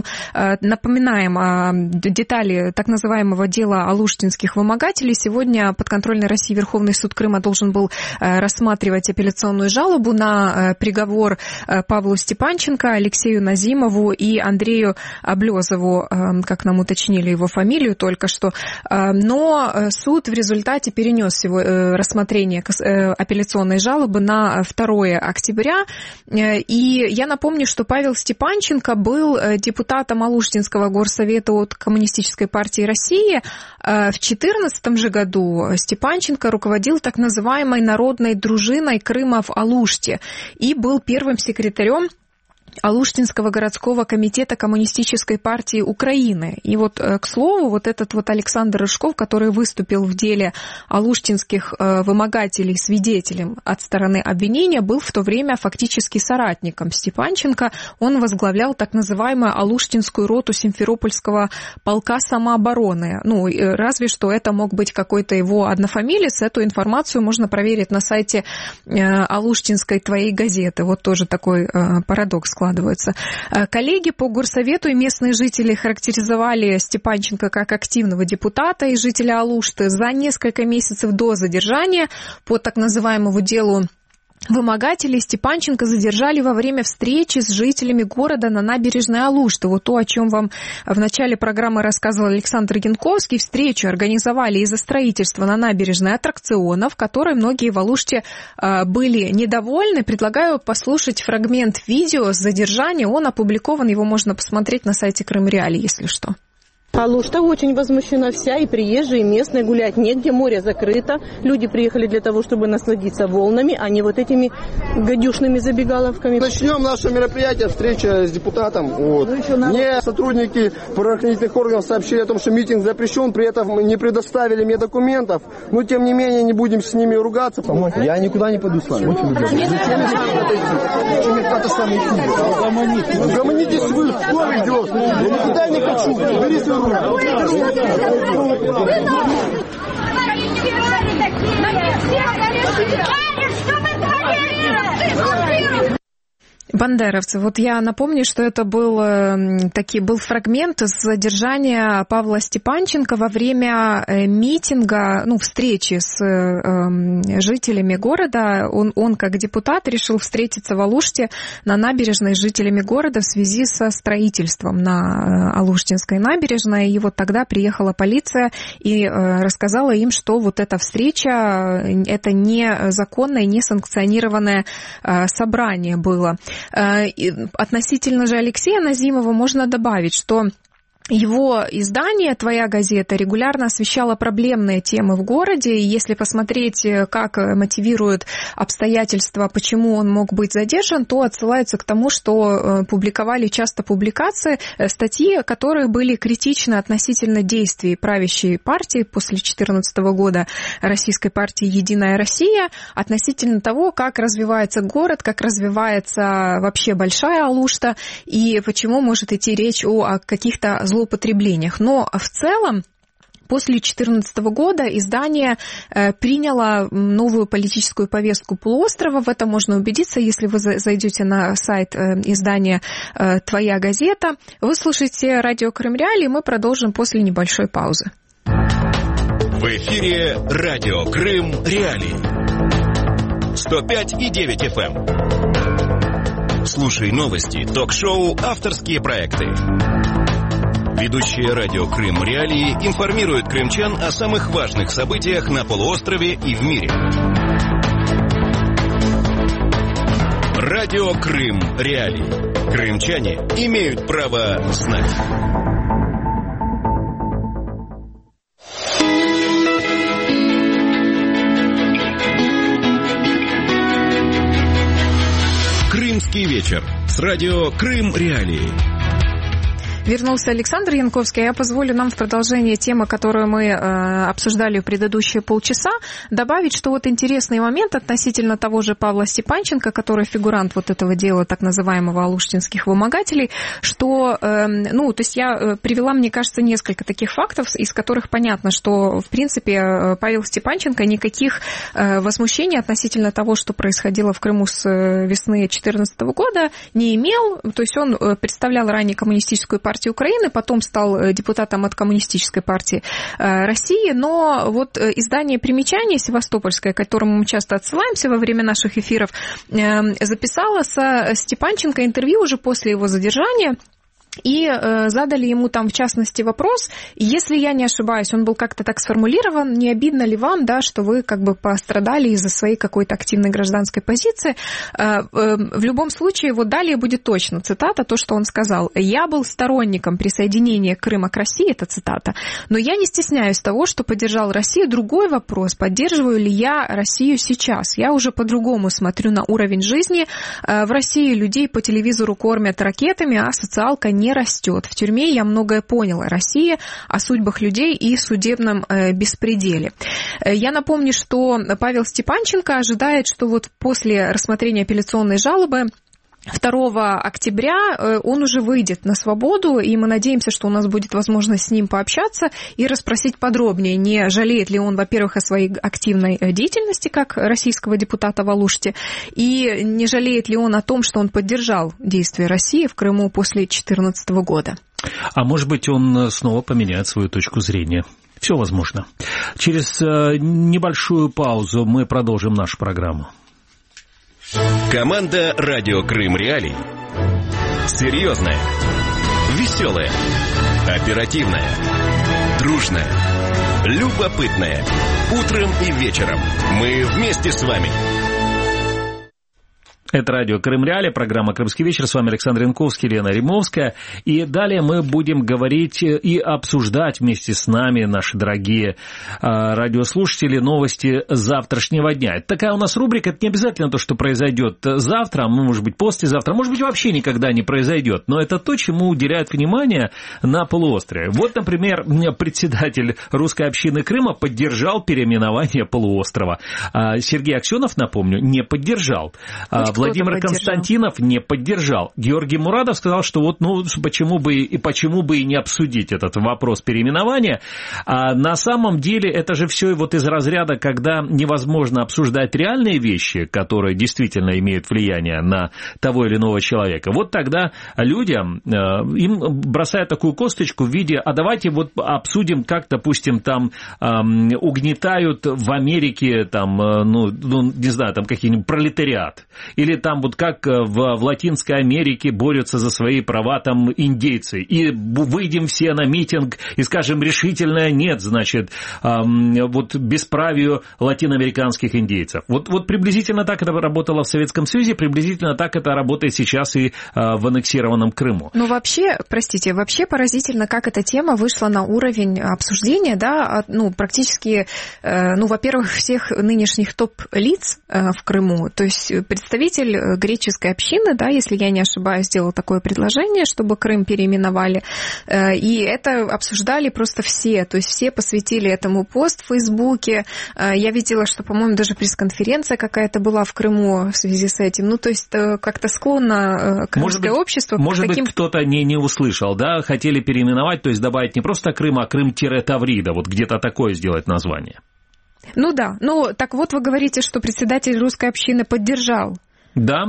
напоминаем детали так называемого дела алуштинских вымогателей. Сегодня подконтрольный России Верховный суд Крыма должен был рассматривать апелляционную жалобу на приговор Павлу Степанченко, Алексею Назимову и Андрею Облезову, как нам уточнили его фамилию только что. Но суд в результате перенес рассмотрение апелляционной жалобы на 2 октября. И я напомню, что Павел Степанченко был депутатом Алуштинского горсовета от Коммунистической партии России. В 2014 же году Степанченко руководил так называемой народной дружиной Крыма в Алуште и был первым секретарем Алуштинского городского комитета Коммунистической партии Украины. И вот, к слову, вот этот вот Александр Рыжков, который выступил в деле алуштинских вымогателей свидетелем от стороны обвинения, был в то время фактически соратником Степанченко. Он возглавлял так называемую Алуштинскую роту Симферопольского полка самообороны. Ну, разве что это мог быть какой-то его однофамилец. Эту информацию можно проверить на сайте Алуштинской твоей газеты. Вот тоже такой парадокс складывается. Коллеги по горсовету и местные жители характеризовали Степанченко как активного депутата и жителя Алушты. За несколько месяцев до задержания по так называемому делу вымогателей Степанченко задержали во время встречи с жителями города на набережной Алушты. Вот то, о чем вам в начале программы рассказывал Александр Янковский. Встречу организовали из-за строительства на набережной аттракционов, которой многие в Алуште были недовольны. Предлагаю послушать фрагмент видео с задержания. Он опубликован, его можно посмотреть на сайте Крым Реалии, если что. Алушта очень возмущена вся, и приезжие, и местные, гулять негде, море закрыто. Люди приехали для того, чтобы насладиться волнами, а не вот этими гадюшными забегаловками. Начнем наше мероприятие, встреча с депутатом. Вот. Мне сотрудники правоохранительных органов сообщили о том, что митинг запрещен, при этом не предоставили мне документов. Но, тем не менее, не будем с ними ругаться. Я никуда не пойду с вами. Угомонитесь вы, что ведет? Я никуда не хочу. Бери свою руку. Бандеровцы. Вот я напомню, что это был фрагмент из задержания Павла Степанченко во время митинга, встречи с жителями города. Он как депутат решил встретиться в Алуште на набережной с жителями города в связи со строительством на Алуштинской набережной. И вот тогда приехала полиция и рассказала им, что вот эта встреча, это незаконное, несанкционированное собрание было. Относительно же Алексея Назимова можно добавить, что его издание «Твоя газета» регулярно освещало проблемные темы в городе, и если посмотреть, как мотивируют обстоятельства, почему он мог быть задержан, то отсылается к тому, что публиковали часто публикации, статьи, которые были критичны относительно действий правящей партии после 2014 года российской партии «Единая Россия», относительно того, как развивается город, как развивается вообще Большая Алушта, и почему может идти речь о каких-то злоупотреблениях. Но в целом после 2014 года издание приняло новую политическую повестку полуострова. В этом можно убедиться, если вы зайдете на сайт издания «Твоя газета». Вы слушаете радио Крым Реалии, мы продолжим после небольшой паузы. В эфире радио Крым Реалии. 105,9 FM. Слушай новости, ток-шоу, авторские проекты. Ведущие радио Крым Реалии информируют крымчан о самых важных событиях на полуострове и в мире. Радио Крым Реалии. Крымчане имеют право знать. Крымский вечер с радио Крым Реалии. Вернулся Александр Янковский. Я позволю нам в продолжение темы, которую мы обсуждали в предыдущие полчаса, добавить, что вот интересный момент относительно того же Павла Степанченко, который фигурант вот этого дела так называемого алуштинских вымогателей, что, то есть я привела, мне кажется, несколько таких фактов, из которых понятно, что, в принципе, Павел Степанченко никаких возмущений относительно того, что происходило в Крыму с весны 2014 года, не имел. То есть он представлял ранее Коммунистическую партию Украины, потом стал депутатом от Коммунистической партии России, но вот издание «Примечание» севастопольское, к которому мы часто отсылаемся во время наших эфиров, записало со Степанченко интервью уже после его задержания, и задали ему там, в частности, вопрос, если я не ошибаюсь, он был как-то так сформулирован, не обидно ли вам, да, что вы как бы пострадали из-за своей какой-то активной гражданской позиции. В любом случае, вот далее будет точно цитата, то, что он сказал. «Я был сторонником присоединения Крыма к России», это цитата, «но я не стесняюсь того, что поддержал Россию. Другой вопрос, поддерживаю ли я Россию сейчас. Я уже по-другому смотрю на уровень жизни. В России людей по телевизору кормят ракетами, а социалка не растет. В тюрьме я многое поняла о России, о судьбах людей и судебном беспределе». Я напомню, что Павел Степанченко ожидает, что вот после рассмотрения апелляционной жалобы 2 октября он уже выйдет на свободу, и мы надеемся, что у нас будет возможность с ним пообщаться и расспросить подробнее, не жалеет ли он, во-первых, о своей активной деятельности как российского депутата в Алуште, и не жалеет ли он о том, что он поддержал действия России в Крыму после 2014 года. А может быть, он снова поменяет свою точку зрения. Все возможно. Через небольшую паузу мы продолжим нашу программу. Команда «Радио Крым Реалий». Серьезная, веселая, оперативная, дружная, любопытная. Утром и вечером мы вместе с вами. Это радио Крым Реалии, программа «Крымский вечер». С вами Александр Янковский, Лена Римовская. И далее мы будем говорить и обсуждать вместе с нами, наши дорогие радиослушатели, новости завтрашнего дня. Это такая у нас рубрика, это не обязательно то, что произойдет завтра, может быть, послезавтра, может быть, вообще никогда не произойдет. Но это то, чему уделяют внимание на полуострове. Вот, например, председатель русской общины Крыма поддержал переименование полуострова. Сергей Аксенов, напомню, не поддержал. Владимир Константинов не поддержал. Георгий Мурадов сказал, что вот, почему бы и не обсудить этот вопрос переименования. А на самом деле это же все вот из разряда, когда невозможно обсуждать реальные вещи, которые действительно имеют влияние на того или иного человека. Вот тогда людям, им бросают такую косточку в виде, а давайте вот обсудим, как, допустим, там угнетают в Америке, там, не знаю, там какие-нибудь пролетариат. Или там вот как в Латинской Америке борются за свои права там индейцы. И выйдем все на митинг и скажем решительное нет, значит, вот бесправию латиноамериканских индейцев. Вот приблизительно так это работало в Советском Союзе, приблизительно так это работает сейчас и в аннексированном Крыму. Ну вообще, простите, вообще поразительно, как эта тема вышла на уровень обсуждения, да, практически, во-первых, всех нынешних топ-лиц в Крыму, то есть представитель греческой общины, да, если я не ошибаюсь, сделал такое предложение, чтобы Крым переименовали, и это обсуждали просто все, то есть все посвятили этому пост в Фейсбуке, я видела, что, по-моему, даже пресс-конференция какая-то была в Крыму в связи с этим, то есть как-то склонно крымское общество. Может быть, кто-то не услышал, да, хотели переименовать, то есть добавить не просто Крым, а Крым-Таврида, вот где-то такое сделать название. Ну да, так вот вы говорите, что председатель русской общины поддержал. Да.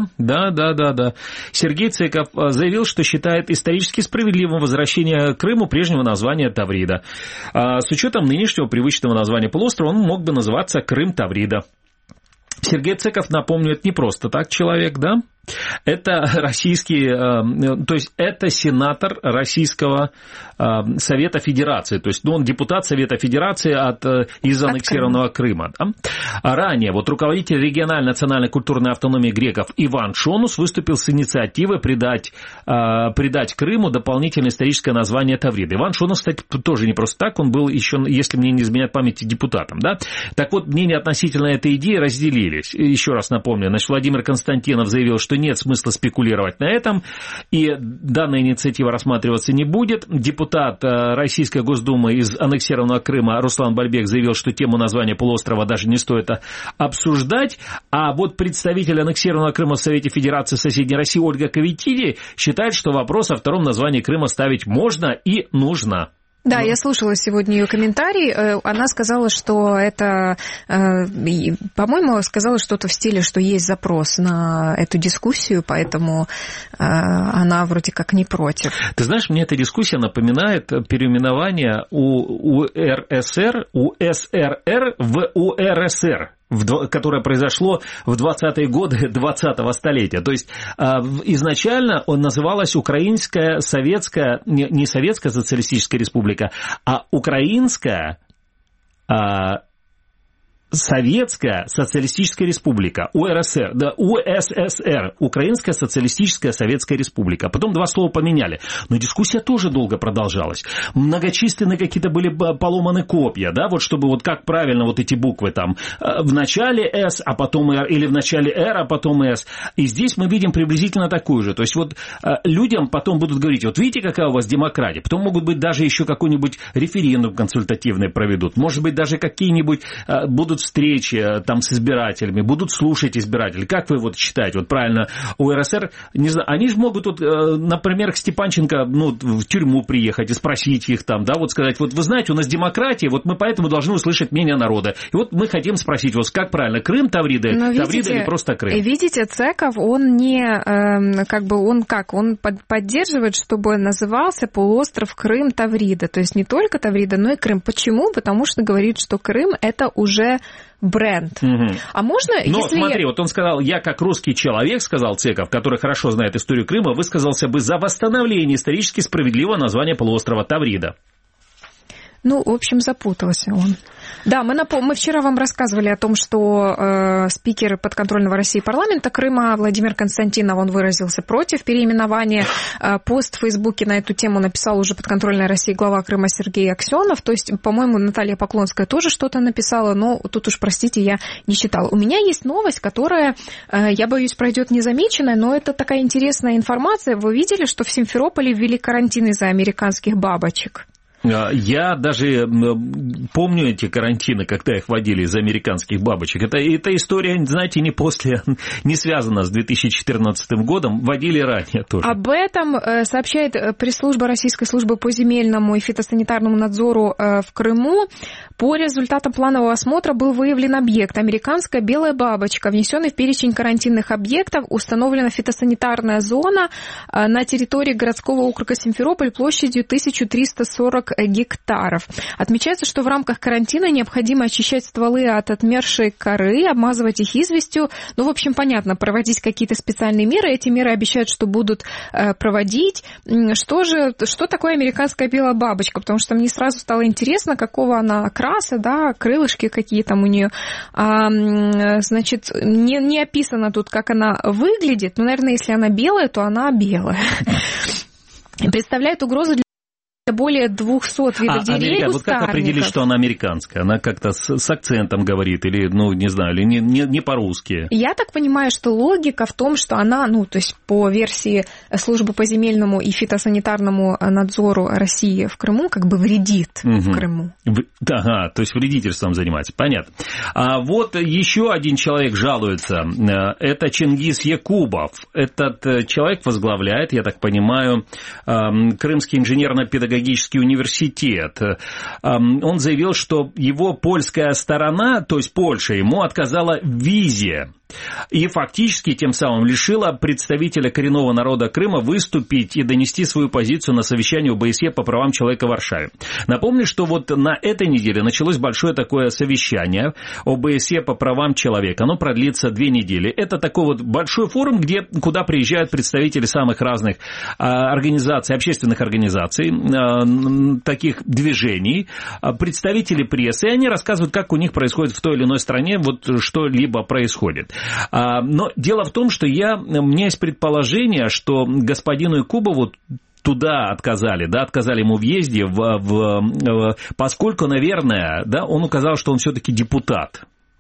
Сергей Цыков заявил, что считает исторически справедливым возвращение Крыму прежнего названия Таврида. С учетом нынешнего привычного названия полуострова он мог бы называться Крым-Таврида. Сергей Цыков, напомню, это не просто так человек, да? Это российский, то есть это сенатор Российского Совета Федерации, то есть он депутат Совета Федерации из аннексированного Крыма. Да? А ранее вот руководитель региональной национальной культурной автономии греков Иван Шонус выступил с инициативой придать Крыму дополнительное историческое название Таврида. Иван Шонус, кстати, тоже не просто так, он был еще, если мне не изменяет память, депутатом. Да? Так вот, мнения относительно этой идеи разделились. Еще раз напомню, Владимир Константинов заявил, что что нет смысла спекулировать на этом, и данная инициатива рассматриваться не будет. Депутат Российской Госдумы из аннексированного Крыма Руслан Бальбек заявил, что тему названия полуострова даже не стоит обсуждать, а вот представитель аннексированного Крыма в Совете Федерации соседней России Ольга Кавитиди считает, что вопрос о втором названии Крыма ставить можно и нужно. Да, я слушала сегодня ее комментарий. Она сказала, что это, по-моему, сказала что-то в стиле, что есть запрос на эту дискуссию, поэтому она вроде как не против. Ты знаешь, мне эта дискуссия напоминает переименование УРСР в УРСР, которое произошло в 20-е годы 20-го столетия. То есть изначально он называлась Украинская Советская, не Советская Социалистическая Республика, а Украинская Советская Социалистическая Республика, УРСР, да, УССР, Украинская Социалистическая Советская Республика. Потом два слова поменяли. Но дискуссия тоже долго продолжалась. Многочисленные какие-то были поломаны копья, да, вот чтобы вот как правильно вот эти буквы там в начале С, а потом Р, или в начале Р, а потом С. И здесь мы видим приблизительно такую же. То есть вот людям потом будут говорить, вот видите, какая у вас демократия. Потом могут быть даже еще какой-нибудь референдум консультативный проведут. Может быть, даже какие-нибудь будут встречи там с избирателями, будут слушать избирателей. Как вы вот считаете, вот правильно, УРСР, не знаю, они же могут, вот, например, к Степанченко, ну, в тюрьму приехать и спросить их там, да, вот сказать, вот вы знаете, у нас демократия, вот мы поэтому должны услышать мнение народа. И вот мы хотим спросить вас, как правильно, Крым, Таврида, Таврида или просто Крым? Видите, Цеков, он не, он поддерживает, чтобы назывался полуостров Крым, Таврида, то есть не только Таврида, но и Крым. Почему? Потому что говорит, что Крым это уже бренд. Угу. А можно, но если... смотри, вот он сказал, я как русский человек, сказал Цеков, который хорошо знает историю Крыма, высказался бы за восстановление исторически справедливого названия полуострова Таврида. Ну, в общем, запутался он. Да, мы вчера вам рассказывали о том, что спикер подконтрольного России парламента Крыма Владимир Константинов, он выразился против переименования. Пост в Фейсбуке на эту тему написал уже подконтрольной России глава Крыма Сергей Аксенов. То есть, по-моему, Наталья Поклонская тоже что-то написала, но тут уж, простите, я не читала. У меня есть новость, которая, я боюсь, пройдет незамеченная, но это такая интересная информация. Вы видели, что в Симферополе ввели карантин из-за американских бабочек? Я даже помню эти карантины, когда их вводили из американских бабочек. Эта история, знаете, не связана с 2014 годом, вводили ранее тоже. Об этом сообщает пресс-служба Российской службы по земельному и фитосанитарному надзору в Крыму. По результатам планового осмотра был выявлен объект «Американская белая бабочка», внесенный в перечень карантинных объектов. Установлена фитосанитарная зона на территории городского округа Симферополь площадью 1340 гектаров. Отмечается, что в рамках карантина необходимо очищать стволы от отмершей коры, обмазывать их известью. Ну, в общем, понятно, проводить какие-то специальные меры. Эти меры обещают, что будут проводить. Что такое американская белая бабочка? Потому что мне сразу стало интересно, какого она окраса, да, крылышки какие там у нее. Значит, не описано тут, как она выглядит. Но, наверное, если она белая, то она белая. Представляет угрозу для более 200 видов деревьев. Вот как определить, что она американская? Она как-то с акцентом говорит или, ну, не знаю, или не по-русски? Я так понимаю, что логика в том, что она, ну, то есть по версии службы по земельному и фитосанитарному надзору России в Крыму как бы вредит в Крыму. Ага, то есть вредительством занимается, понятно. А вот еще один человек жалуется, это Чингис Якубов. Этот человек возглавляет, я так понимаю, Крымский инженерно-педагогический университет. Он заявил, что его польская сторона, то есть Польша, ему отказала в визе. И фактически тем самым лишила представителя коренного народа Крыма выступить и донести свою позицию на совещании ОБСЕ по правам человека в Варшаве. Напомню, что вот на этой неделе началось большое такое совещание ОБСЕ по правам человека. Оно продлится 2 недели. Это такой вот большой форум, куда приезжают представители самых разных организаций, общественных организаций, таких движений, представители прессы, и они рассказывают, как у них происходит в той или иной стране вот что-либо происходит. Но дело в том, что у меня есть предположение, что господину Якубову туда отказали ему в въезде, поскольку, наверное, да, он указал, что он все-таки депутат.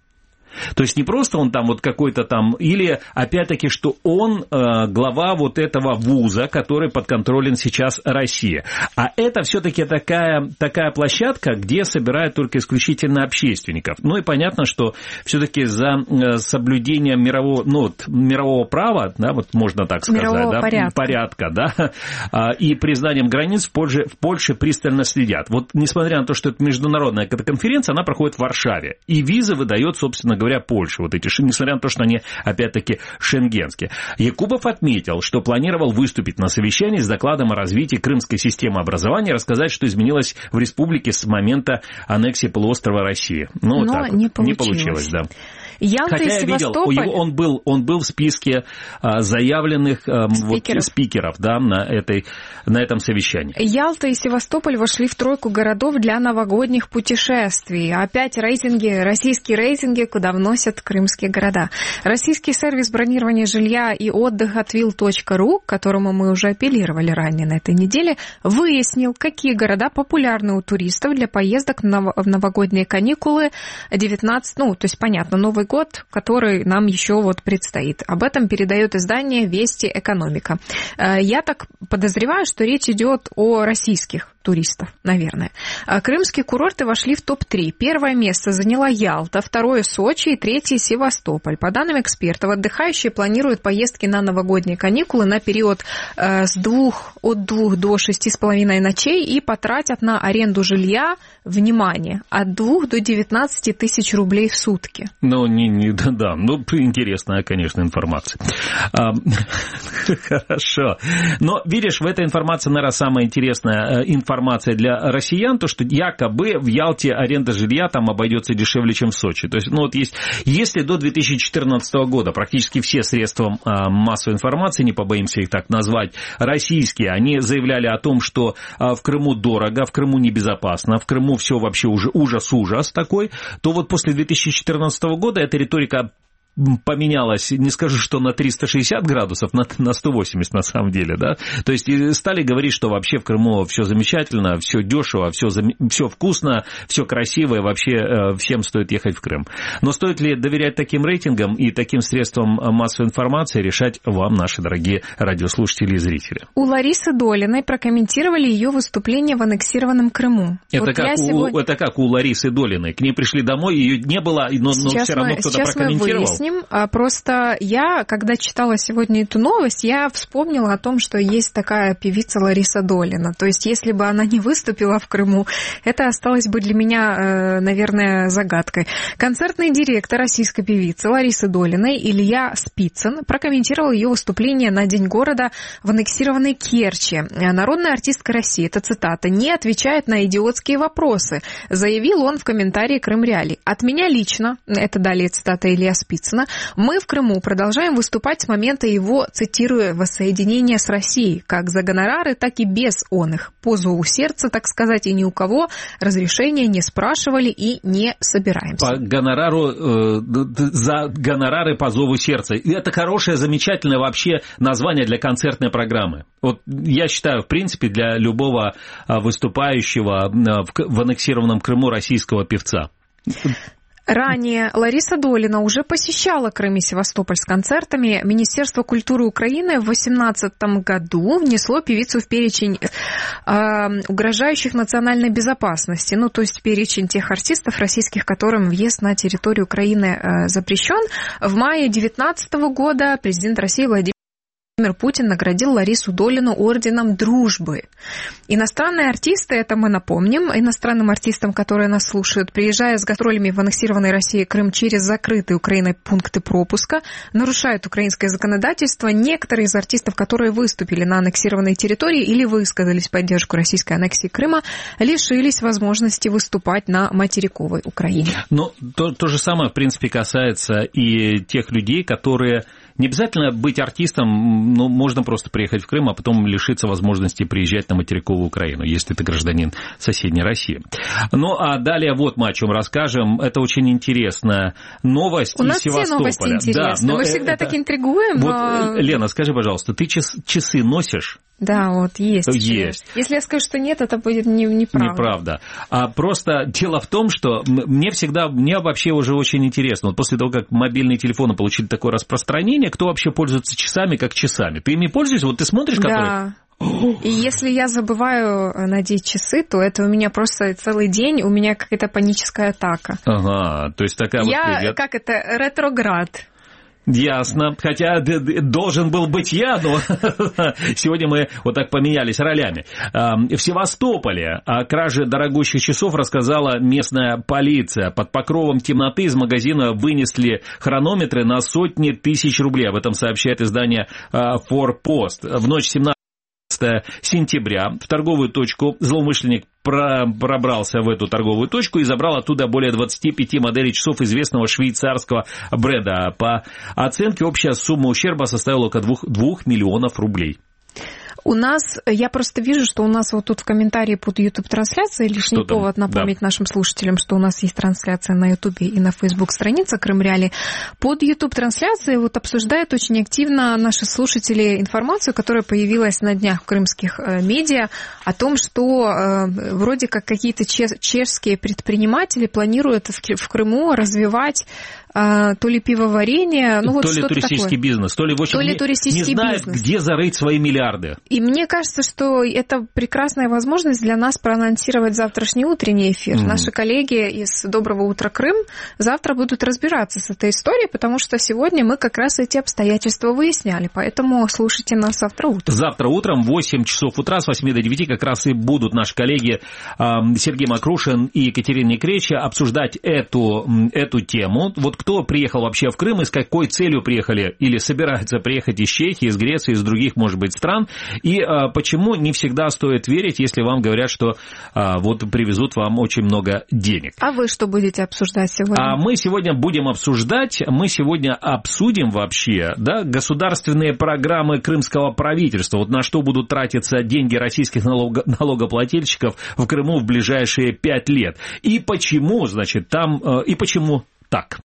То есть не просто он там вот какой-то там, или опять-таки, что он глава вот этого вуза, который подконтролен сейчас России. А это все-таки такая площадка, где собирают только исключительно общественников. Ну и понятно, что все-таки за соблюдение мирового права, да, вот можно так сказать, да, порядка, да, и признанием границ в Польше пристально следят. Вот несмотря на то, что это международная конференция, она проходит в Варшаве. И визы выдает, собственно говоря, Польша. Вот эти, несмотря на то, что они, опять-таки, шенгенские. Якубов отметил, что планировал выступить на совещании с докладом о развитии крымской системы образования, рассказать, что изменилось в республике с момента аннексии полуострова России. Но вот так не получилось, да. Ялта и Севастополь... Хотя я видел, он был в списке заявленных спикеров, да, на этом совещании. Ялта и Севастополь вошли в тройку городов для новогодних путешествий. Опять российские рейтинги, куда вносят крымские города. Российский сервис бронирования жилья и отдыха Twill.ru, к которому мы уже апеллировали ранее на этой неделе, выяснил, какие города популярны у туристов для поездок в новогодние каникулы 19, то есть, понятно, Новый год, который нам еще вот предстоит. Об этом передает издание «Вести Экономика». Я так подозреваю, что речь идет о российских туристов, наверное. Крымские курорты вошли в топ-3. Первое место заняла Ялта, второе – Сочи и третье – Севастополь. По данным экспертов, отдыхающие планируют поездки на новогодние каникулы на период от 2 до 6,5 ночей и потратят на аренду жилья, внимание, от 2 до 19 тысяч рублей в сутки. Интересная, конечно, информация. Хорошо. Но, видишь, в этой информации, наверное, самая интересная информация для россиян, то, что якобы в Ялте аренда жилья там обойдется дешевле, чем в Сочи. То есть, если до 2014 года практически все средства массовой информации, не побоимся их так назвать, российские, они заявляли о том, что в Крыму дорого, в Крыму небезопасно, в Крыму все вообще уже ужас такой, то вот после 2014 года эта риторика поменялось, не скажу, что на 360 градусов, на 180 на самом деле, да, то есть стали говорить, что вообще в Крыму все замечательно, все дешево, все вкусно, все красиво, и вообще всем стоит ехать в Крым. Но стоит ли доверять таким рейтингам и таким средствам массовой информации, решать вам, наши дорогие радиослушатели и зрители. У Ларисы Долиной прокомментировали ее выступление в аннексированном Крыму. Это как у Ларисы Долиной? К ней пришли домой, ее не было, но все равно кто-то прокомментировал. Просто я, когда читала сегодня эту новость, я вспомнила о том, что есть такая певица Лариса Долина. То есть, если бы она не выступила в Крыму, это осталось бы для меня, наверное, загадкой. Концертный директор российской певицы Ларисы Долиной Илья Спицын прокомментировал ее выступление на День города в аннексированной Керчи. Народная артистка России, это цитата, не отвечает на идиотские вопросы, заявил он в комментарии Крым Реалий. От меня лично, это далее цитата Илья Спицына, мы в Крыму продолжаем выступать с момента его, цитирую, воссоединения с Россией, как за гонорары, так и без оных. По зову сердца, так сказать, и ни у кого разрешения не спрашивали и не собираемся. За гонорары по зову сердца. И это хорошее, замечательное вообще название для концертной программы. Вот я считаю, в принципе, для любого выступающего в аннексированном Крыму российского певца. Ранее Лариса Долина уже посещала Крым и Севастополь с концертами. Министерство культуры Украины в 2018 году внесло певицу в перечень угрожающих национальной безопасности. То есть перечень тех артистов российских, которым въезд на территорию Украины запрещен. В мае 2019 года президент России Владимир Путин наградил Ларису Долину орденом дружбы. Иностранные артисты, это мы напомним, иностранным артистам, которые нас слушают, приезжая с гастролями в аннексированной России Крым через закрытые Украиной пункты пропуска, нарушают украинское законодательство. Некоторые из артистов, которые выступили на аннексированной территории или высказались в поддержку российской аннексии Крыма, лишились возможности выступать на материковой Украине. Но то же самое, в принципе, касается и тех людей, которые... Не обязательно быть артистом, можно просто приехать в Крым, а потом лишиться возможности приезжать на материковую Украину, если ты гражданин соседней России. А далее вот мы о чем расскажем. Это очень интересная новость из Севастополя. У нас все новости интересны. Мы всегда так интригуем. Лена, скажи, пожалуйста, ты часы носишь? Да, вот, есть. Есть. Если я скажу, что нет, это будет неправда. Неправда. А просто дело в том, что мне вообще уже очень интересно, вот после того, как мобильные телефоны получили такое распространение, кто вообще пользуется часами, как часами? Ты ими пользуешься? Вот ты смотришь, да. И если я забываю надеть часы, то это у меня просто целый день, у меня какая-то паническая атака. Ага, то есть такая как это, ретроград. Ясно. Хотя должен был быть я, но сегодня мы вот так поменялись ролями. В Севастополе о краже дорогущих часов рассказала местная полиция. Под покровом темноты из магазина вынесли хронометры на сотни тысяч рублей. Об этом сообщает издание «Форпост». В ночь 17 сентября в торговую точку злоумышленник пробрался в эту торговую точку и забрал оттуда более 25 моделей часов известного швейцарского бренда. По оценке, общая сумма ущерба составила около 2 миллионов рублей. У нас, я просто вижу, что у нас вот тут в комментарии под YouTube-трансляцией лишний повод напомнить нашим слушателям, что у нас есть трансляция на YouTube и на Facebook страница Крым Реалии. Под YouTube-трансляцией вот обсуждают очень активно наши слушатели информацию, которая появилась на днях в крымских медиа, о том, что вроде как какие-то чешские предприниматели планируют в Крыму развивать то ли пивоварение, ну вот то ли туристический такое. Бизнес, то ли в общем не знают, где зарыть свои миллиарды. И мне кажется, что это прекрасная возможность для нас проанонсировать завтрашний утренний эфир. Наши коллеги из «Доброго утра, Крым» завтра будут разбираться с этой историей, потому что сегодня мы как раз эти обстоятельства выясняли. Поэтому слушайте нас завтра утром. Завтра утром в 8 часов утра с 8 до 9 как раз и будут наши коллеги Сергей Макрушин и Екатерина Некреча обсуждать эту тему. Вот кто приехал вообще в Крым и с какой целью приехали или собираются приехать из Чехии, из Греции, из других, может быть, стран. И почему не всегда стоит верить, если вам говорят, что вот привезут вам очень много денег. А вы что будете обсуждать сегодня? Мы сегодня будем обсуждать, мы сегодня обсудим вообще, да, государственные программы крымского правительства, вот на что будут тратиться деньги российских налогоплательщиков в Крыму в ближайшие 5 лет. И почему, значит, там, и почему так.